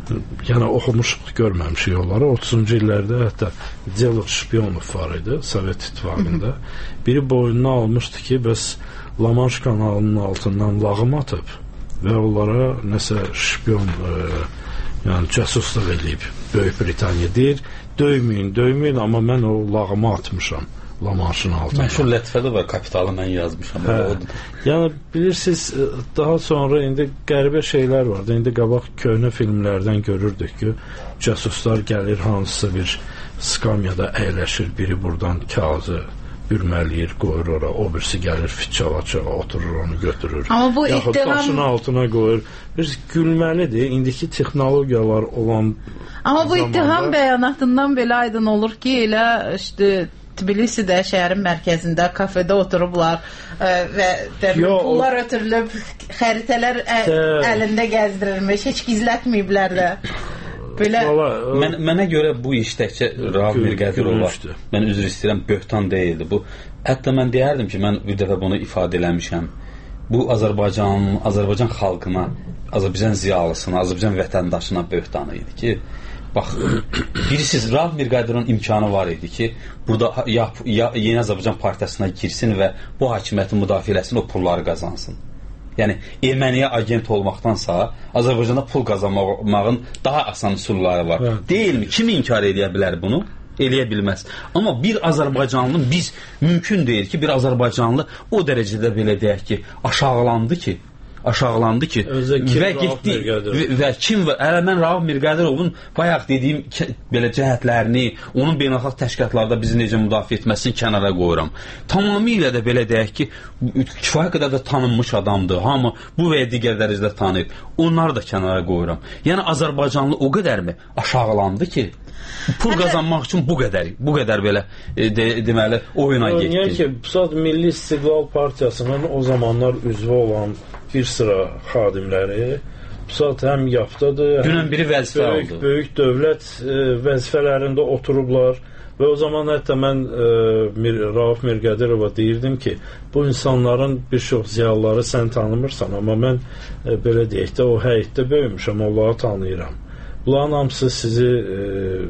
yəni oxumuşuq, görməmişik onları. otuzuncu illərdə hətta Delor Şpiyonov var idi Sovet İttifaqında. Biri boynuna almışdı ki, bəs La Manş kanalının altından lağım atıb və onlara nəsə şpiyon e, yəni cəsusluq edib Böyük Britaniya deyir, döyməyin, döyməyin, amma mən o lağımı atmışam La Manşın altına. Məşhur lətifədə var, Kapitalı mən yazmışam. Hə, yəni bilirsiniz, daha sonra indi qəribə şeylər vardı. İndi qabaq köhnə filmlərdən görürdük ki, cəsuslar gəlir hansısa bir skamyada əyləşir, biri buradan kağızı bürməliyir, qoyur ora, o birisi gəlir fitçala-çala oturur, onu götürür. Amma bu yaxud ittiham başının altına qoyur. Bir gülməlidir. İndiki texnologiyalar olan Amma bu zamanda... ittiham bəyanatından belə aydın olur ki, elə işte Tbilisidə, şəhərin mərkəzində, kafedə oturublar ə, və dəmir pullar o... ötürülüb, xəritələr ə, əlində gəzdirilmiş, heç gizlətməyiblər də. Belə... Mən, mənə görə bu işdəkcə Rauf Mirqədirova, mən üzr istəyirəm, böhtan deyildi bu. Hətta mən deyərdim ki, mən bir dəfə bunu ifadə eləmişəm. Bu Azərbaycan, Azərbaycan xalqına, Azərbaycan ziyalısına, Azərbaycan vətəndaşına böhtanı idi ki, bax, birisiz Rauf Mirqədirovun imkanı var idi ki, burada ya, ya, Yeni Azərbaycan Partiyasına girsin və bu hakimiyyətin müdafiə eləsin, o pulları qazansın. Yəni, erməniyə agent olmaqdansa Azərbaycanda pul qazanmağın daha asan üsulları var. Evet. Deyilmi? Kim inkar edə bilər bunu? Eləyə bilməz. Amma bir Azərbaycanlı, biz mümkün deyil ki, bir Azərbaycanlı o dərəcədə belə deyək ki, aşağılandı ki, aşağılandı ki və getdi və, və kim və hələ mən Rauf Mirqədirovun bayaq dediyim belə cəhətlərini, onun beynəlxalq təşkilatlarda bizi necə müdafiə etməsini kənara qoyuram. Tamamilə də belə deyək ki, kifayət qədər də tanınmış adamdır. Hamı bu və ya digər dərəcədə tanıyır. Onları da kənara qoyuram. Yəni Azərbaycanlı o qədərmi aşağılandı ki, pul qazanmaq üçün bu qədər, bu qədər belə de, deməli oyuna getdi. Yəni ki, saat Milli İstiqlal Partiyasının o zamanlar üzvü olan bir sıra xadimləri saat həm yaftadır, dünən biri vəzifə böyük, aldı. Böyük dövlət e, vəzifələrində oturublar və o zaman hətta mən e, Mir, Rauf Mirqədirova deyirdim ki, bu insanların bir çox ziyalıları sən tanımırsan, amma mən e, belə deyək də o həyətdə böyümüşəm, onları tanıyıram. Bunların hamısı sizi e,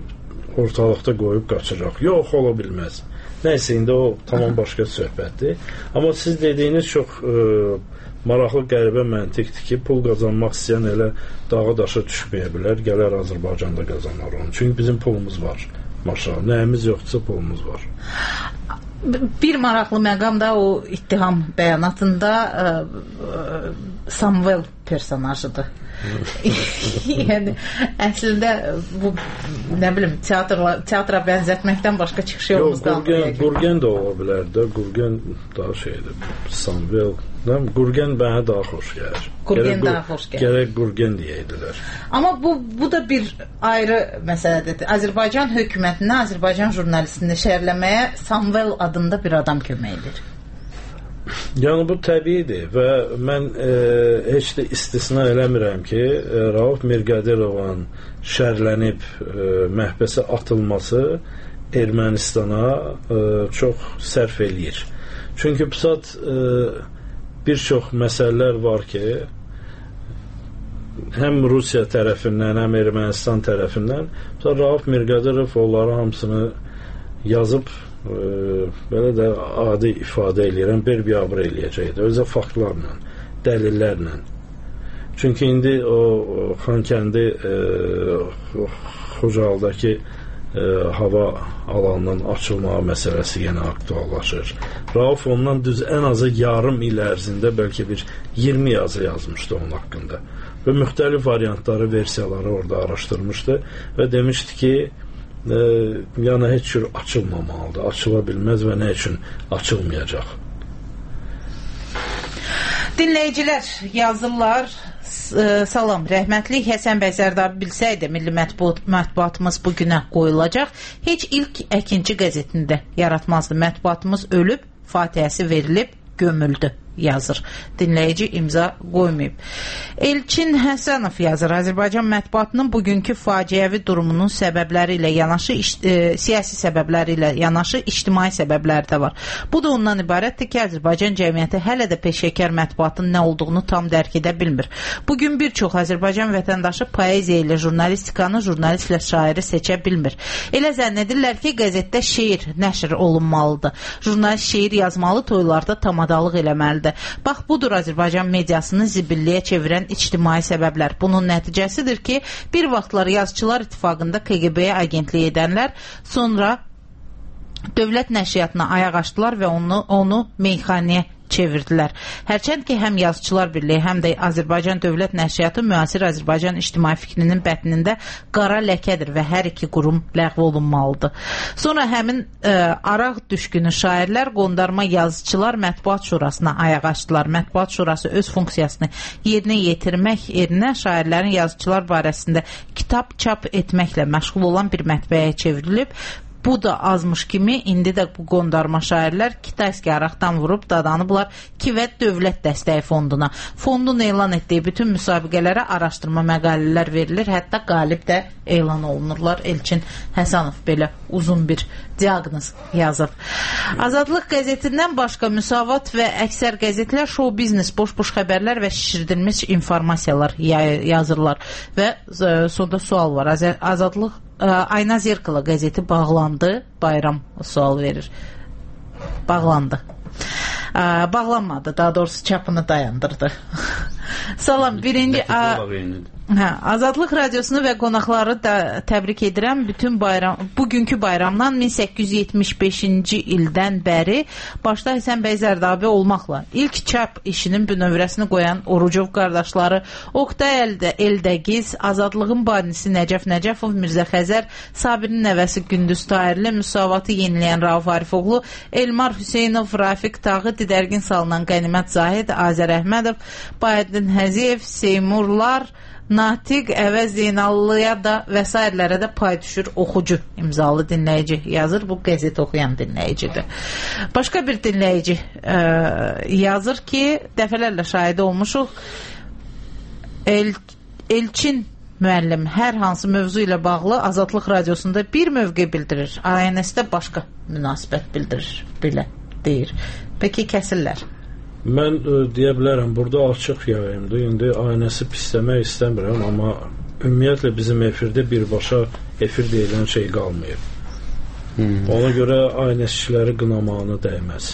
ortalıqda qoyub qaçıraq. Yox, ola bilməz. Nəysə, indi o tamam başqa söhbətdir. Amma siz dediyiniz çox e, maraqlı qəribə məntiqdir ki, pul qazanmaq istəyən elə dağa daşa düşməyə bilər, gələr Azərbaycanda qazanar onu. Çünki bizim pulumuz var. Maşallah, nəyimiz yoxdursa pulumuz var. Bir maraqlı məqam da o ittiham bəyanatında ə, ə, Samuel personajıdır. Yəni əslində bu nə bilim teatra, teatra bənzətməkdən başqa çıxış yolumuz qalmır. Gurgen də ola bilər də. Gurgen daha şeydir. Samuel, nə? Gurgen mənə daha xoş gəlir. Gurgen daha xoş gəlir. Gərək Gurgen deyəydilər. Amma bu bu da bir ayrı məsələdir. Azərbaycan hökumətinə, Azərbaycan jurnalistini şərləməyə Samuel adında bir adam kömək edir. Yəni bu təbiidir və mən e, heç də istisna eləmirəm ki, e, Rauf Mirqədirovun şərlənib e, məhbəsə atılması Ermənistana e, çox sərf eləyir. Çünki bu saat e, bir çox məsələlər var ki, həm Rusiya tərəfindən, həm Ermənistan tərəfindən Rauf Mirqədirov onları hamısını yazıb Ee, belə də adi ifadə eləyirəm, berbiabr eləyəcəkdir. Özə faktlarla, dəlillərlə. Çünki indi o, o Xankəndi e, Xocaldakı e, hava alanının açılmağı məsələsi yenə aktuallaşır. Rauf ondan düz ən azı yarım il ərzində bəlkə bir iyirmi yazı yazmışdı onun haqqında. Və müxtəlif variantları, versiyaları orada araşdırmışdı və demişdi ki, E, yəni heç cür açılmamalıdır, açıla bilməz və nə üçün açılmayacaq. Dinləyicilər yazırlar. Salam, rəhmətlik Həsən bəy Sərdar bilsəydi milli mətbuat, mətbuatımız bugünə qoyulacaq. Heç ilk Əkinçi qəzetində yaratmazdı. Mətbuatımız ölüb, fatihəsi verilib, gömüldü yazır. Dinləyici imza qoymayıb. Elçin Həsənov yazır. Azərbaycan mətbuatının bugünkü faciəvi durumunun səbəbləri ilə yanaşı, e, siyasi səbəbləri ilə yanaşı ictimai səbəbləri də var. Bu da ondan ibarətdir ki, Azərbaycan cəmiyyəti hələ də peşəkar mətbuatın nə olduğunu tam dərk edə bilmir. Bugün bir çox Azərbaycan vətəndaşı poeziya ilə jurnalistikanı, jurnalistlə şairi seçə bilmir. Elə zənn edirlər ki, qəzetdə şeir nəşr olunmalıdır. Jurnalist şeir yazmalı, toylarda tamadalıq eləməlidir. Bax, budur Azərbaycan mediasını zibilliyə çevirən ictimai səbəblər. Bunun nəticəsidir ki, bir vaxtlar Yazıçılar İttifaqında K G B-yə agentlik edənlər sonra dövlət nəşriyyatına ayaq açdılar və onu, onu meyxanəyə çevirdilər. Hərçənd ki, həm Yazıçılar Birliyi, həm də Azərbaycan Dövlət Nəşriyyatı müasir Azərbaycan ictimai fikrinin bətnində qara ləkədir və hər iki qurum ləğv olunmalıdır. Sonra həmin ə, araq düşkünü şairlər qondarma Yazıçılar Mətbuat Şurasına ayaq açdılar. Mətbuat Şurası öz funksiyasını yerinə yetirmək yerinə şairlərin yazıçılar barəsində kitab çap etməklə məşğul olan bir mətbəyə çevrilib. Bu da azmış kimi, indi də bu qondarma şairlər Kitayski araqdan vurub dadanıblar Kivət Dövlət Dəstəyi Fonduna. Fondun elan etdiyi bütün müsabiqələrə araşdırma məqalələr verilir, hətta qalib də elan olunurlar. Elçin Həsənov belə uzun bir diaqnoz yazıb. Azadlıq qəzetindən başqa Müsavat və əksər qəzetlər show biznes, boş-boş xəbərlər və şişirdilmiş informasiyalar yazırlar. Və sonda sual var. Azadlıq Ayna Zerkala qəzeti bağlandı. Bayram sual verir. Bağlandı. Bağlanmadı. Daha doğrusu çapını dayandırdı. Salam. Birinci... Hə, Azadlıq Radiosunu və qonaqları da təbrik edirəm. Bütün bayram, bugünkü bayramdan min səkkiz yüz yetmiş beşinci ildən bəri başda Həsən bəy Zərdabi olmaqla ilk çap işinin bünövrəsini qoyan Orucov qardaşları, Oqtay Əldə, Eldəgiz, Azadlığın banisi Nəcəf Nəcəfov, Mirzə Xəzər, Sabirin nəvəsi Gündüz Tahirli, Müsavatı yeniləyən Rauf Arifoğlu, Elmar Hüseynov, Rafiq Tağı, Didərgin salınan Qənimət Zahid, Azər Əhmədov, Bayəddin Həziyev, Seymurlar, Natiq, Əvəz Zeynallıya da və s. də pay düşür oxucu imzalı dinləyici yazır. Bu qəzet oxuyan dinləyicidir. Başqa bir dinləyici ə, yazır ki, dəfələrlə şahidi olmuşuq. El, Elçin müəllim hər hansı mövzu ilə bağlı Azadlıq Radiosunda bir mövqe bildirir. A N S-də başqa münasibət bildirir. Belə deyir. Peki kəsirlər? Mən ə, deyə bilərəm, burada açıq yayımdır. İndi A N S-i pisləmək istəmirəm, amma ümumiyyətlə bizim efirdə birbaşa efir deyilən şey qalmayıb. Hmm. Ona görə A N S-çiləri qınamağına dəyməz.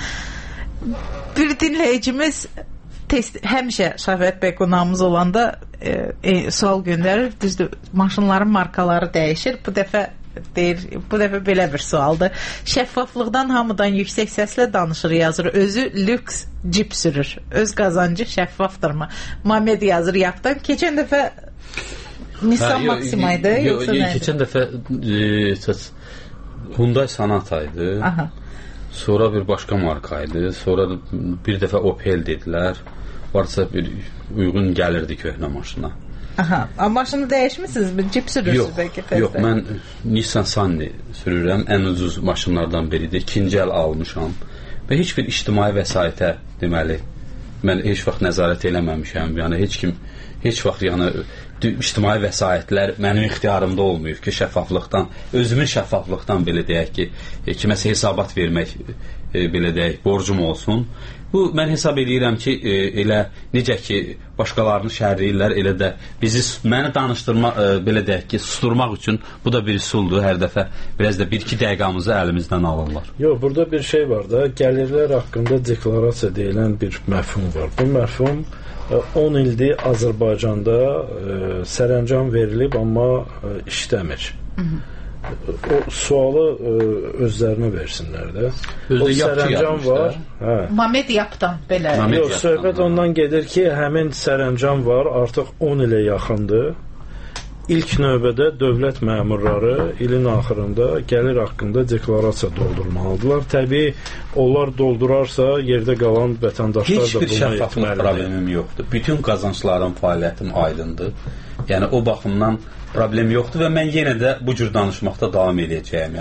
Bir dinləyicimiz test, həmişə Şafət bəy qonağımız olanda e, e, sual göndərir. Düzdür, maşınların markaları dəyişir. Bu dəfə deyir, bu dəfə belə bir sualdır. Şəffaflıqdan hamıdan yüksək səslə danışır, yazır. Özü lüks cip sürür. Öz qazancı şəffafdırmı? Mamed yazır yapdan. Keçən dəfə Nissan Maxima idi, yoxsa nə? Keçən dəfə e, Hyundai Sonata idi. Aha. Sonra bir başqa marka idi. Sonra bir dəfə Opel dedilər. Varsa bir uyğun gəlirdi köhnə maşına. Aha, amma maşını dəyişmisiniz mi? Cip sürürsünüz yox, bəlkə tezdə? Yox, mən Nissan Sunny sürürəm. Ən ucuz maşınlardan biridir. İkinci əl almışam. Və heç bir ictimai vəsaitə, deməli, mən heç vaxt nəzarət eləməmişəm. Yəni, heç kim, heç vaxt, yəni, ictimai vəsaitlər mənim ixtiyarımda olmayıb ki, şəffaflıqdan, özümün şəffaflıqdan belə deyək ki, kiməsə hesabat vermək, e, belə deyək, borcum olsun. Bu, mən hesab edirəm ki, e, elə necə ki, başqalarını şərləyirlər, elə də bizi, məni danışdırma, e, belə deyək ki, susturmaq üçün bu da bir üsuldur. Hər dəfə biraz da bir-iki dəqiqamızı əlimizdən alırlar. Yox, burada bir şey var da, gəlirlər haqqında deklarasiya deyilən bir məfhum var. Bu məfhum on ildir Azərbaycanda e, sərəncam verilib, amma e, işləmir. Hı -hı. O sualı ə, özlərinə versinlər də. Özdə o sərəncam var. Hə. Mamed yapdan belə. Yox, söhbət ondan gedir ki, həmin sərəncam var, artıq on ilə yaxındır. İlk növbədə dövlət məmurları ilin axırında gəlir haqqında deklarasiya doldurmalıdırlar. Təbii, onlar doldurarsa, yerdə qalan vətəndaşlar heç da buna etməlidir. Heç bir şəffaflıq problemim yoxdur. Bütün qazanclarım, fəaliyyətim aydındır. Yəni, o baxımdan problem yoxdur və mən yenə də bu cür danışmaqda davam edəcəyəm. Yəni,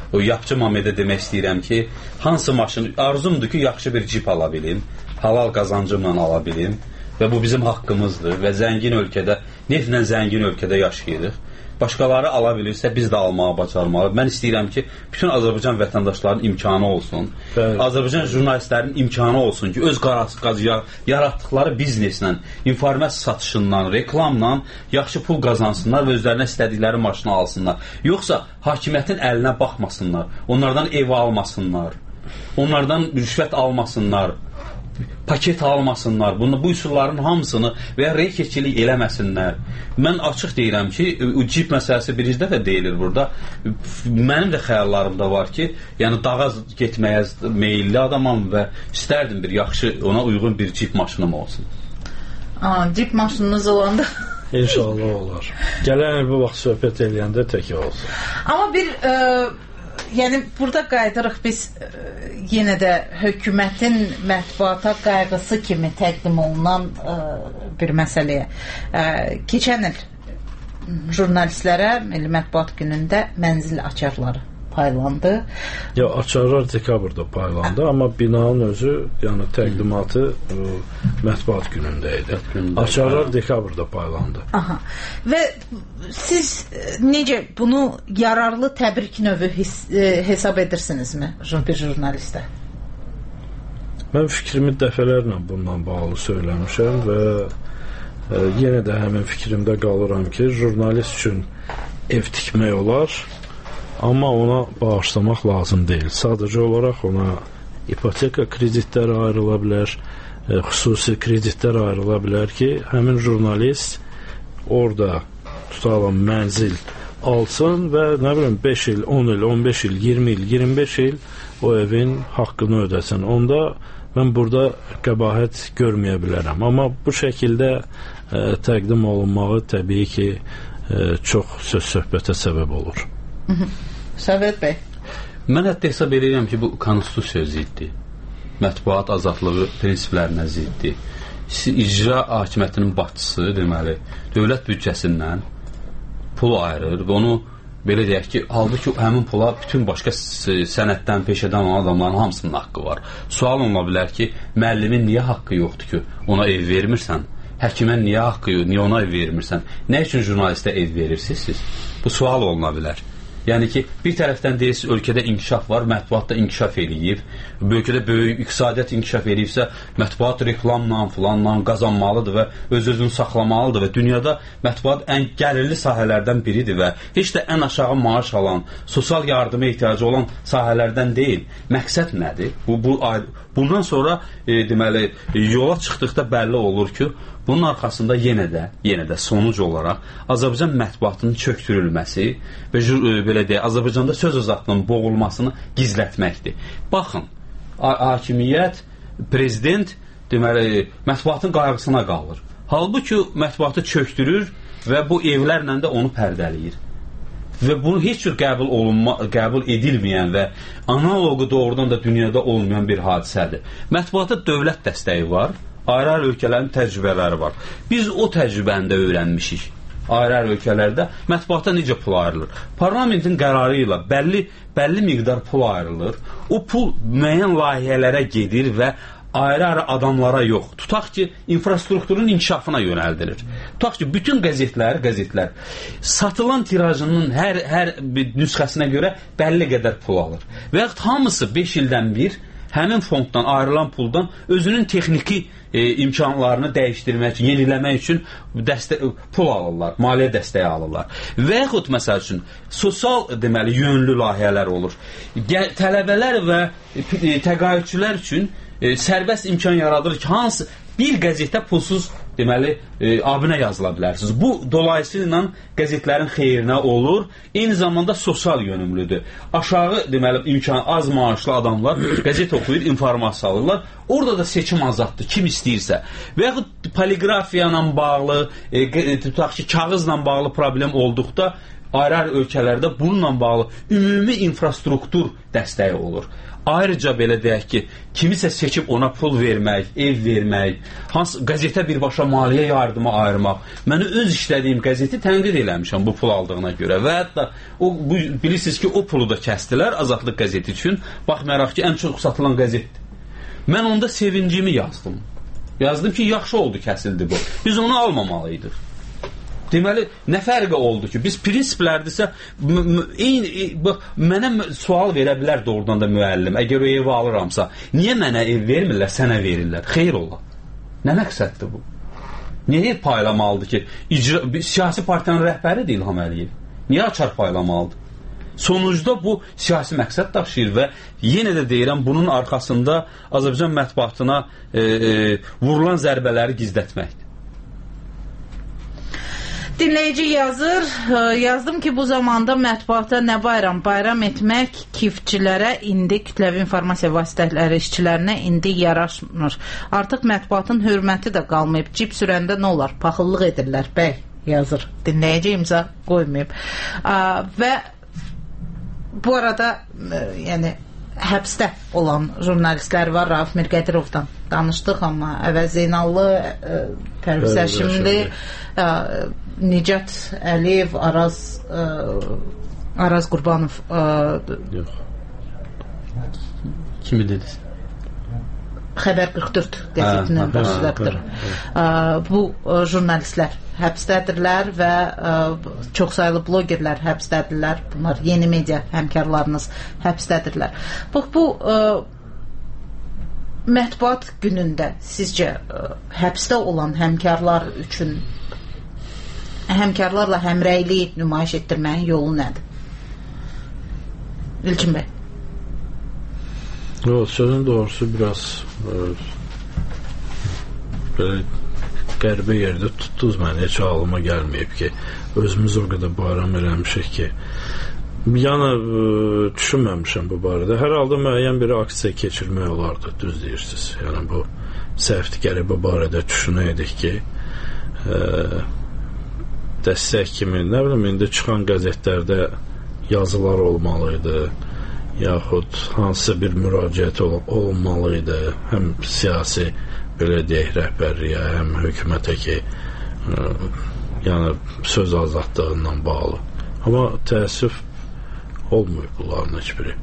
o yapçı Mamedə demək istəyirəm ki, hansı maşın, arzumdur ki, yaxşı bir cip ala bilim, halal qazancımla ala bilim və bu bizim haqqımızdır və zəngin ölkədə, neftlə zəngin ölkədə yaşayırıq. Başqaları ala bilirsə, biz də almağa bacarmalı. Mən istəyirəm ki, bütün Azərbaycan vətəndaşlarının imkanı olsun. Bəli. Azərbaycan jurnalistlərinin imkanı olsun ki, öz qarası yaratdıqları bizneslə, informasiya satışından, reklamla yaxşı pul qazansınlar və özlərinə istədikləri maşını alsınlar. Yoxsa hakimiyyətin əlinə baxmasınlar, onlardan ev almasınlar, onlardan rüşvət almasınlar, paket almasınlar, bunu, bu üsulların hamısını və ya rey keçilik eləməsinlər. Mən açıq deyirəm ki, o cip məsələsi birinci dəfə deyilir burada. Mənim də xəyallarımda var ki, yəni dağa getməyə meyilli adamam və istərdim bir yaxşı, ona uyğun bir cip maşınım olsun. Aa, cip maşınınız olanda... İnşallah olar. Gələn il bu vaxt söhbət eləyəndə tək olsun. Amma bir... E... Yəni, burada qayıdırıq biz e, yenə də hökumətin mətbuata qayğısı kimi təqdim olunan e, bir məsələyə. E, keçən il jurnalistlərə Milli Mətbuat Günündə mənzil açarları paylandı. Ya, açarlar dekabrda paylandı, amma binanın özü, yəni təqdimatı e, Mətbuat Günündə idi. Açarlar dekabrda paylandı. Aha. Və siz necə bunu yararlı təbrik növü his, e, hesab edirsinizmi bir jurnalistə? Mən fikrimi dəfələrlə bundan bağlı söyləmişəm və e, yenə də həmin fikrimdə qalıram ki, jurnalist üçün ev tikmək olar, amma ona bağışlamaq lazım deyil. Sadəcə olaraq ona ipoteka kreditləri ayrıla bilər, e, xüsusi kreditlər ayrıla bilər ki, həmin jurnalist orada tutalım mənzil alsın və nə bilim beş il, on il, on beş il, iyirmi il, iyirmi beş il o evin haqqını ödəsin. Onda mən burada qəbahət görməyə bilərəm. Amma bu şəkildə e, təqdim olunmağı təbii ki, e, çox söz-söhbətə səbəb olur. Səvət bəy. Mən hətta hesab edirəm ki, bu konstitusiya ziddir. Mətbuat azadlığı prinsiplərinə ziddir. İcra hakimiyyətinin başçısı, deməli, dövlət büdcəsindən pul ayırır və onu belə deyək ki, halbuki həmin pula bütün başqa sənətdən, peşədən olan adamların hamısının haqqı var. Sual ola bilər ki, müəllimin niyə haqqı yoxdur ki, ona ev vermirsən? Həkimə niyə haqqı yoxdur, niyə ona ev vermirsən? Nə üçün jurnalistə ev verirsiniz siz? Bu sual oluna bilər. Yəni ki, bir tərəfdən deyirsiniz, ölkədə inkişaf var, mətbuat da inkişaf eləyib. Ölkədə böyük iqtisadiyyat inkişaf eləyibsə, mətbuat reklamla, filanla qazanmalıdır və öz-özünü saxlamalıdır və dünyada mətbuat ən gəlirli sahələrdən biridir və heç də ən aşağı maaş alan, sosial yardıma ehtiyacı olan sahələrdən deyil. Məqsəd nədir? Bu, bu, bundan sonra e, deməli, yola çıxdıqda bəlli olur ki, bunun arxasında yenə də, yenə də sonuc olaraq Azərbaycan mətbuatının çöktürülməsi və e, belə deyək, Azərbaycanda söz azadlığının boğulmasını gizlətməkdir. Baxın, hakimiyyət, prezident deməli, mətbuatın qayğısına qalır. Halbuki mətbuatı çöktürür və bu evlərlə də onu pərdələyir. Və bunu heç cür qəbul, olunma, qəbul edilməyən və analogu doğrudan da dünyada olmayan bir hadisədir. Mətbuata dövlət dəstəyi var, ayrı-ayrı ölkələrin təcrübələri var. Biz o təcrübəni də öyrənmişik. Ayrı-ayrı ölkələrdə mətbuata necə pul ayrılır? Parlamentin qərarı ilə bəlli, bəlli miqdar pul ayrılır. O pul müəyyən layihələrə gedir və ayrı-ayrı adamlara yox. Tutaq ki, infrastrukturun inkişafına yönəldilir. Tutaq ki, bütün qəzetlər, qəzetlər satılan tirajının hər, hər nüsxəsinə görə bəlli qədər pul alır. Və yaxud hamısı beş ildən bir həmin fonddan ayrılan puldan özünün texniki e, imkanlarını dəyişdirmək üçün, yeniləmək üçün dəstə, pul alırlar, maliyyə dəstəyi alırlar. Və yaxud məsəl üçün sosial deməli yönlü layihələr olur. Gəl, tələbələr və e, təqaüdçülər üçün e, sərbəst imkan yaradır ki, hansı bir qəzetə pulsuz deməli, e, abunə yazıla bilərsiniz. Bu, dolayısıyla qəzetlərin xeyrinə olur, eyni zamanda sosial yönümlüdür. Aşağı, deməli, imkan az maaşlı adamlar qəzet oxuyur, informasiya alırlar. Orada da seçim azaddır, kim istəyirsə. Və yaxud poliqrafiya ilə bağlı, e, tutaq ki, kağızla bağlı problem olduqda, ayrı-ayrı ölkələrdə bununla bağlı ümumi infrastruktur dəstəyi olur. Ayrıca belə deyək ki, kimisə seçib ona pul vermək, ev vermək, hansı qəzetə birbaşa maliyyə yardımı ayırmaq. Mən öz işlədiyim qəzeti tənqid eləmişəm bu pul aldığına görə və hətta o, bu, bilirsiniz ki, o pulu da kəsdilər Azadlıq qəzeti üçün. Baxmayaraq ki, ən çox satılan qəzetdir. Mən onda sevincimi yazdım. Yazdım ki, yaxşı oldu, kəsildi bu. Biz onu almamalıydıq. Deməli, nə fərqi oldu ki, biz prinsiplərdirsə, eyni, mənə sual verə bilər doğrudan da müəllim, əgər o evi alıramsa, niyə mənə ev vermirlər, sənə verirlər? Xeyr ola. Nə məqsəddir bu? Niyə ev paylamalıdır ki, icra, siyasi partiyanın rəhbəridir İlham Əliyev? Niyə açar paylamalıdır? Sonucda bu siyasi məqsəd daşıyır və yenə də deyirəm, bunun arxasında Azərbaycan mətbuatına e, e, vurulan zərbələri gizlətməkdir. Dinləyici yazır, yazdım ki, bu zamanda mətbuata nə bayram, bayram etmək kifçilərə indi, kütləvi informasiya vasitələri işçilərinə indi yaraşmır. Artıq mətbuatın hörməti də qalmayıb, cip sürəndə nə olar, paxıllıq edirlər, bəy, yazır. Dinləyici imza qoymayıb. Və bu arada, yəni, həbsdə olan jurnalistlər var, Rauf Mirqədirovdan danışdıq, amma Əvəz Zeynallı, Pərviz Həşimli, Nicat Əliyev, Araz Araz Qurbanov. Yox. Kimi dediniz? Xəbər qırx dörd qəzetinin baş redaktoru. Bu jurnalistlər həbsdədirlər və çoxsaylı blogerlər həbsdədirlər. Bunlar yeni media həmkarlarınız həbsdədirlər. Bax, bu mətbuat günündə sizcə həbsdə olan həmkarlar üçün həmkarlarla həmrəylik nümayiş etdirməyin yolu nədir? İlkin bəy. Yox, sözün doğrusu biraz belə qəribə yerdə tutdunuz məni, heç ağlıma gəlməyib ki, özümüz o qədər bayram eləmişik ki, yəni düşünməmişəm bu barədə. Hər halda müəyyən bir aksiya keçirmək olardı, düz deyirsiniz. Yəni bu səhvdir, qəribə barədə düşünəydik ki, dəstək kimi, nə bilim, indi çıxan qəzetlərdə yazılar olmalıydı, yaxud hansısa bir müraciət ol olmalıydı, həm siyasi, belə deyək, rəhbərliyə, həm hökumətə ki, ə, yəni söz azadlığından bağlı. Amma təəssüf olmuyor bunların heç biri.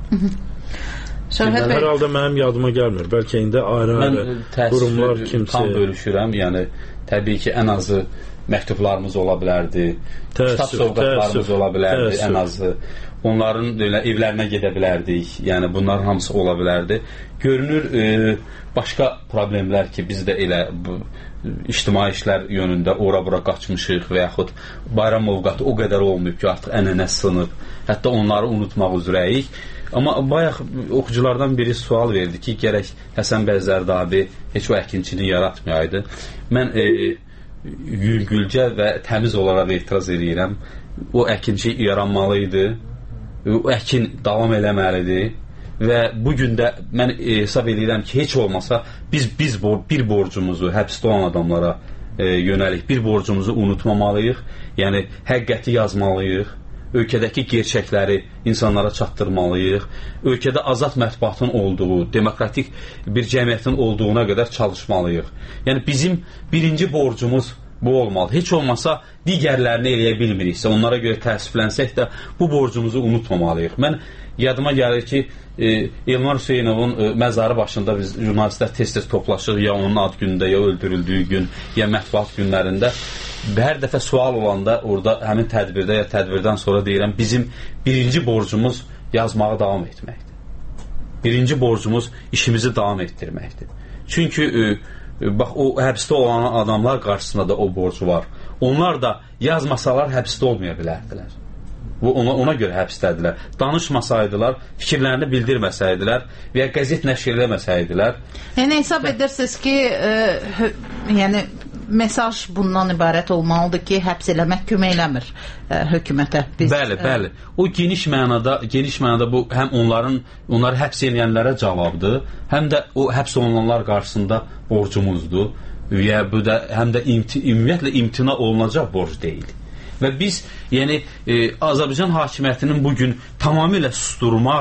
Hər halda mənim yadıma gəlmir. Bəlkə indi ayrı-ayrı qurumlar kimsə... Tam bölüşürəm, yəni təbii ki, ən azı məktublarımız ola bilərdi, kitab sovqatlarımız ola bilərdi, təəssüf. Ən azı onların elə, evlərinə gedə bilərdik, yəni bunların hamısı ola bilərdi. Görünür, e, başqa problemlər ki, biz də elə bu, ictimai işlər yönündə ora-bura qaçmışıq və yaxud bayram ovqatı o qədər olmayıb ki, artıq ənənə sınıb, hətta onları unutmaq üzrəyik. Amma bayaq oxuculardan biri sual verdi ki, gərək Həsən bəy Zərdabi heç o əkinçini yaratmayaydı. Mən e, yüngülcə və təmiz olaraq etiraz edirəm. O əkinçi yaranmalıydı, o əkin davam eləməlidir və bugün də mən hesab edirəm ki, heç olmasa biz biz bir borcumuzu həbsdə olan adamlara e, yönəlik bir borcumuzu unutmamalıyıq. Yəni həqiqəti yazmalıyıq. Ölkədəki gerçəkləri insanlara çatdırmalıyıq. Ölkədə azad mətbuatın olduğu, demokratik bir cəmiyyətin olduğuna qədər çalışmalıyıq. Yəni bizim birinci borcumuz bu olmalı. Heç olmasa digərlərini eləyə bilmiriksə, onlara görə təəssüflənsək də bu borcumuzu unutmamalıyıq. Mən yadıma gəlir ki, e, Elmar Hüseynovun e, məzarı başında biz jurnalistlər tez-tez toplaşır, ya onun ad günündə, ya öldürüldüyü gün, ya mətbuat günlərində. Hər dəfə sual olanda orada həmin tədbirdə ya tədbirdən sonra deyirəm, bizim birinci borcumuz yazmağa davam etməkdir. Birinci borcumuz işimizi davam etdirməkdir. Çünki e, bax, o həbsdə olan adamlar qarşısında da o borcu var. Onlar da yazmasalar həbsdə olmaya bilərdilər. Ona, ona görə həbsdədirlər. Danışmasaydılar, fikirlərini bildirməsəydilər və ya qəzet nəşr eləməsəydilər. Yəni hesab edirsiniz ki, e, yəni mesaj bundan ibarət olmalıdır ki, həbs eləmək kömək eləmir ə, hökumətə. Biz, bəli, bəli. O geniş mənada, geniş mənada bu həm onların, onları həbs eləyənlərə cavabdır, həm də o həbs olunanlar qarşısında borcumuzdur və bu da həm də imti, ümumiyyətlə imtina olunacaq borc deyil. Və biz, yəni, e, Azərbaycan hakimiyyətinin bugün tamamilə susturmaq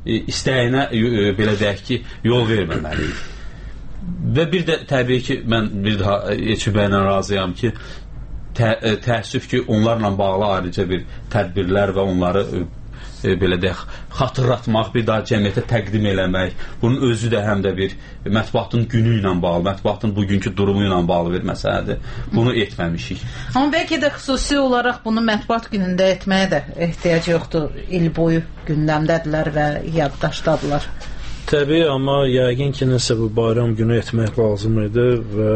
istəyinə belə deyək ki, yol verməməliyik. Və bir də təbii ki, mən bir daha Eçibəylə razıyam ki, tə, təəssüf ki, onlarla bağlı ayrıca bir tədbirlər və onları e, belə deyək, xatırlatmaq, bir daha cəmiyyətə təqdim eləmək, bunun özü də həm də bir mətbuatın günü ilə bağlı, mətbuatın bugünkü durumu ilə bağlı bir məsələdir. Bunu etməmişik. Amma bəlkə də xüsusi olaraq bunu mətbuat günündə etməyə də ehtiyac yoxdur. İl boyu gündəmdədirlər və yaddaşdadılar. Təbii, amma yəqin ki, nəsə bu bayram günü etmək lazım idi və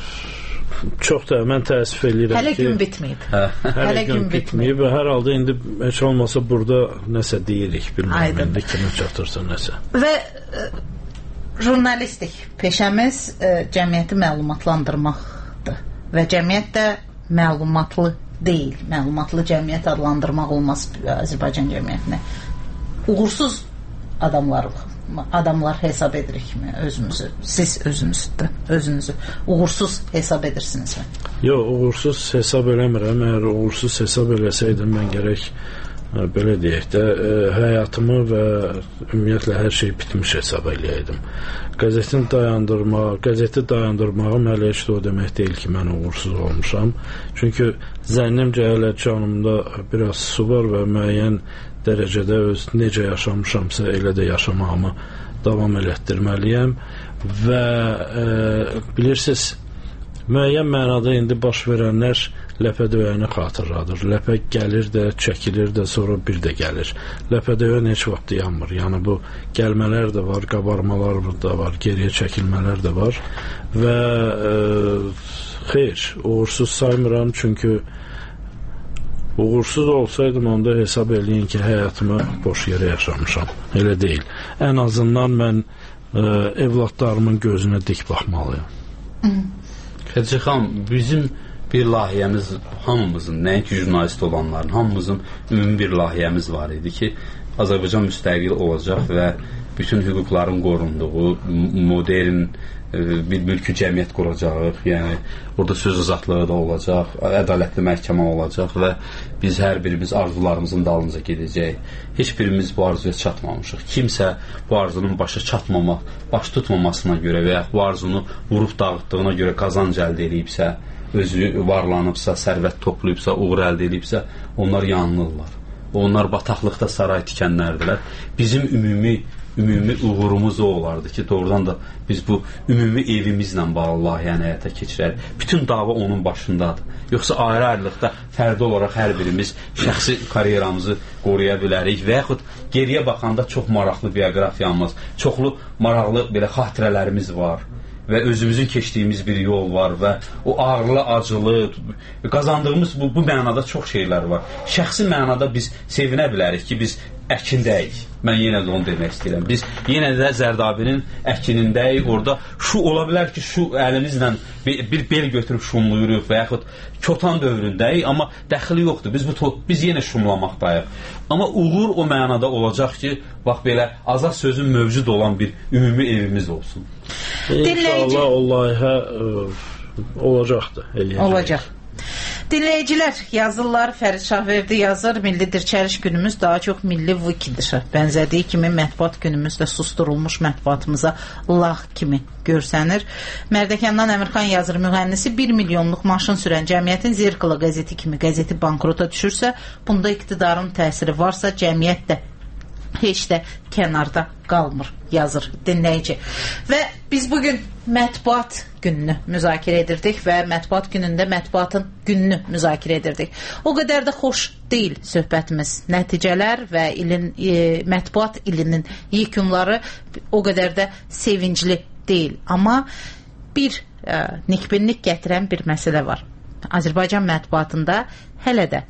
çox da mən təəssüf eləyirəm hələ ki... Hələ gün bitməyib. Hə, hələ, hələ gün, gün bitməyib və hər halda indi heç olmasa burada nəsə deyirik, bilməm, indi kimi çatırsa nəsə. Və e, jurnalistik peşəmiz e, cəmiyyəti məlumatlandırmaqdır və cəmiyyət də məlumatlı deyil. Məlumatlı cəmiyyət adlandırmaq olmaz Azərbaycan cəmiyyətinə. Uğursuz adamlarıq. Adamlar hesab edirikmi özümüzü? Siz özünüzdə, özünüzü uğursuz hesab edirsinizmi? Yox, uğursuz hesab eləmirəm. Əgər uğursuz hesab eləsəydim, mən gərək belə deyək də, həyatımı və ümumiyyətlə hər şey bitmiş hesab eləyəydim. Qəzetin dayandırmaq, qəzeti dayandırmağım hələ heç də o demək deyil ki, mən uğursuz olmuşam. Çünki zənnimcə hələ canımda biraz su var və müəyyən dərəcədə öz necə yaşamışamsa elə də yaşamağımı davam elətdirməliyəm və e, bilirsiniz, müəyyən mənada indi baş verənlər ləpə döyəni xatırladır. Ləpə gəlir də, çəkilir də, sonra bir də gəlir. Ləpə döyən heç vaxt yanmır. Yəni bu gəlmələr də var, qabarmalar da var, geriyə çəkilmələr də var və e, xeyr, uğursuz saymıram, çünki uğursuz olsaydım onda hesab eləyin ki, həyatımı boş yerə yaşamışam. Elə deyil. Ən azından mən e, evladlarımın gözünə dik baxmalıyım. Xədicə xanım, bizim bir layihəmiz, hamımızın, nəinki jurnalist olanların, hamımızın ümumi bir layihəmiz var idi ki, Azərbaycan müstəqil olacaq və bütün hüquqların qorunduğu, modern bir mülkü cəmiyyət quracağıq, yəni orada söz azadlığı da olacaq, ədalətli məhkəmə olacaq və biz hər birimiz arzularımızın dalınca gedəcək. Heç birimiz bu arzuya çatmamışıq. Kimsə bu arzunun başa çatmamaq, baş tutmamasına görə və ya bu arzunu vurub dağıtdığına görə qazanc əldə edibsə, özü varlanıbsa, sərvət toplayıbsa, uğur əldə edibsə, onlar yanılırlar. Onlar bataqlıqda saray tikənlərdilər. Bizim ümumi ümumi uğurumuz o olardı ki, doğrudan da biz bu ümumi evimizlə bağlı layihəni həyata keçirək. Bütün dava onun başındadır. Yoxsa ayrı-ayrılıqda fərdi olaraq hər birimiz şəxsi karyeramızı qoruya bilərik və yaxud geriyə baxanda çox maraqlı bioqrafiyamız, çoxlu maraqlı belə xatirələrimiz var və özümüzün keçdiyimiz bir yol var və o ağırlı, acılı, qazandığımız bu, bu mənada çox şeylər var. Şəxsi mənada biz sevinə bilərik ki, biz əkindəyik. Mən yenə də onu demək istəyirəm. Biz yenə də Zərdabinin əkinindəyik. Orada şu ola bilər ki, şu əlimizlə bir, bir bel götürüb şumluyuruq və yaxud Kotan dövründəyik, amma dəxili yoxdur. Biz, bu, biz yenə şumlamaqdayıq. Amma uğur o mənada olacaq ki, bax belə azad sözün mövcud olan bir ümumi evimiz olsun. İnşallah o layihə olacaqdır. Eləyəcək. Olacaq. Dinləyicilər yazırlar, Fərid Şahverdi yazır, milli dirçəliş günümüz daha çox milli vikidir. Bənzədiyi kimi mətbuat günümüz də susturulmuş mətbuatımıza lağ kimi görsənir. Mərdəkandan Əmirxan yazır, müğənnisi bir milyonluq maşın sürən cəmiyyətin Zirqıla qəzeti kimi qəzeti bankrota düşürsə, bunda iqtidarın təsiri varsa, cəmiyyət də heç də kənarda qalmır, yazır dinləyici. Və biz bugün mətbuat gününü müzakirə edirdik və mətbuat günündə mətbuatın gününü müzakirə edirdik. O qədər də xoş deyil söhbətimiz. Nəticələr və ilin, e, mətbuat ilinin yekunları o qədər də sevincli deyil. Amma bir e, nikbinlik gətirən bir məsələ var. Azərbaycan mətbuatında hələ də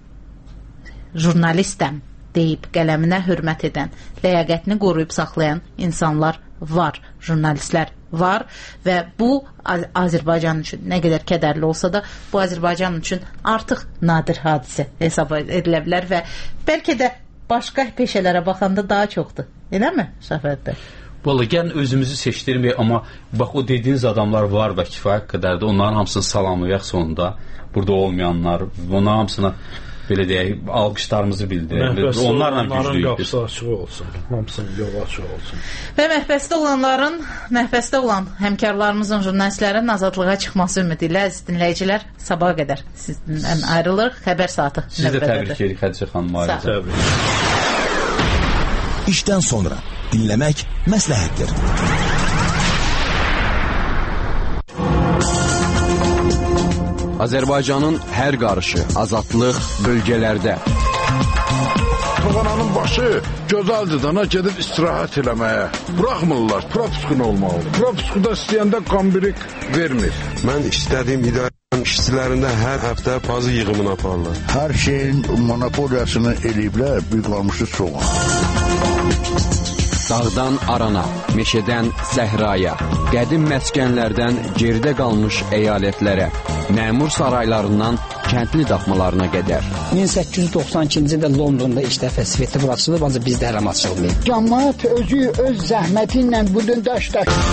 jurnalistəm deyib qələminə hörmət edən, ləyaqətini qoruyub saxlayan insanlar var, jurnalistlər var və bu Azərbaycan üçün nə qədər kədərli olsa da, bu Azərbaycan üçün artıq nadir hadisə hesab edilə bilər və bəlkə də başqa peşələrə baxanda daha çoxdur. Eləmi Şəfəddin? Vallahi gəlin özümüzü seçdirməyək, amma bax o dediyiniz adamlar var və kifayət qədərdir. Onların hamısını salamlayaq sonunda. Burada olmayanlar, onların hamısına belə deyək, alqışlarımızı bildirir. Onlarla güclüyük. Qapısı açıq olsun. Hamısının yolu açıq olsun. Və məhbəsdə olanların, məhbəsdə olan həmkarlarımızın, jurnalistlərin azadlığa çıxması ümidi ilə əziz dinləyicilər, sabaha qədər sizdən ayrılırıq. Xəbər saatı Siz də təbrik edirik Xədicə xanım. Təbrik. İşdən sonra dinləmək məsləhətdir. Azərbaycanın hər qarışı, azadlıq bölgələrdə. Toğananın başı gözəldir dana gedib istirahət eləməyə. Buraxmırlar, propuskun olmalı. Propuskuda istəyəndə qambirik vermir. Mən istədiyim idarənin işçilərində hər həftə pazı yığımını aparırlar. Hər şeyin monopoliyasını eləyiblər, bir qalmışı soğan. Dağdan arana, meşədən səhraya, qədim məskənlərdən geridə qalmış əyalətlərə, məmur saraylarından kəndli daxmalarına qədər. min səkkiz yüz doxsan ikinci ildə Londonda ilk dəfə svetofor açılıb, ancaq bizdə hələm açılmayıb. Cəmaət özü öz zəhməti ilə bu gün daşlar.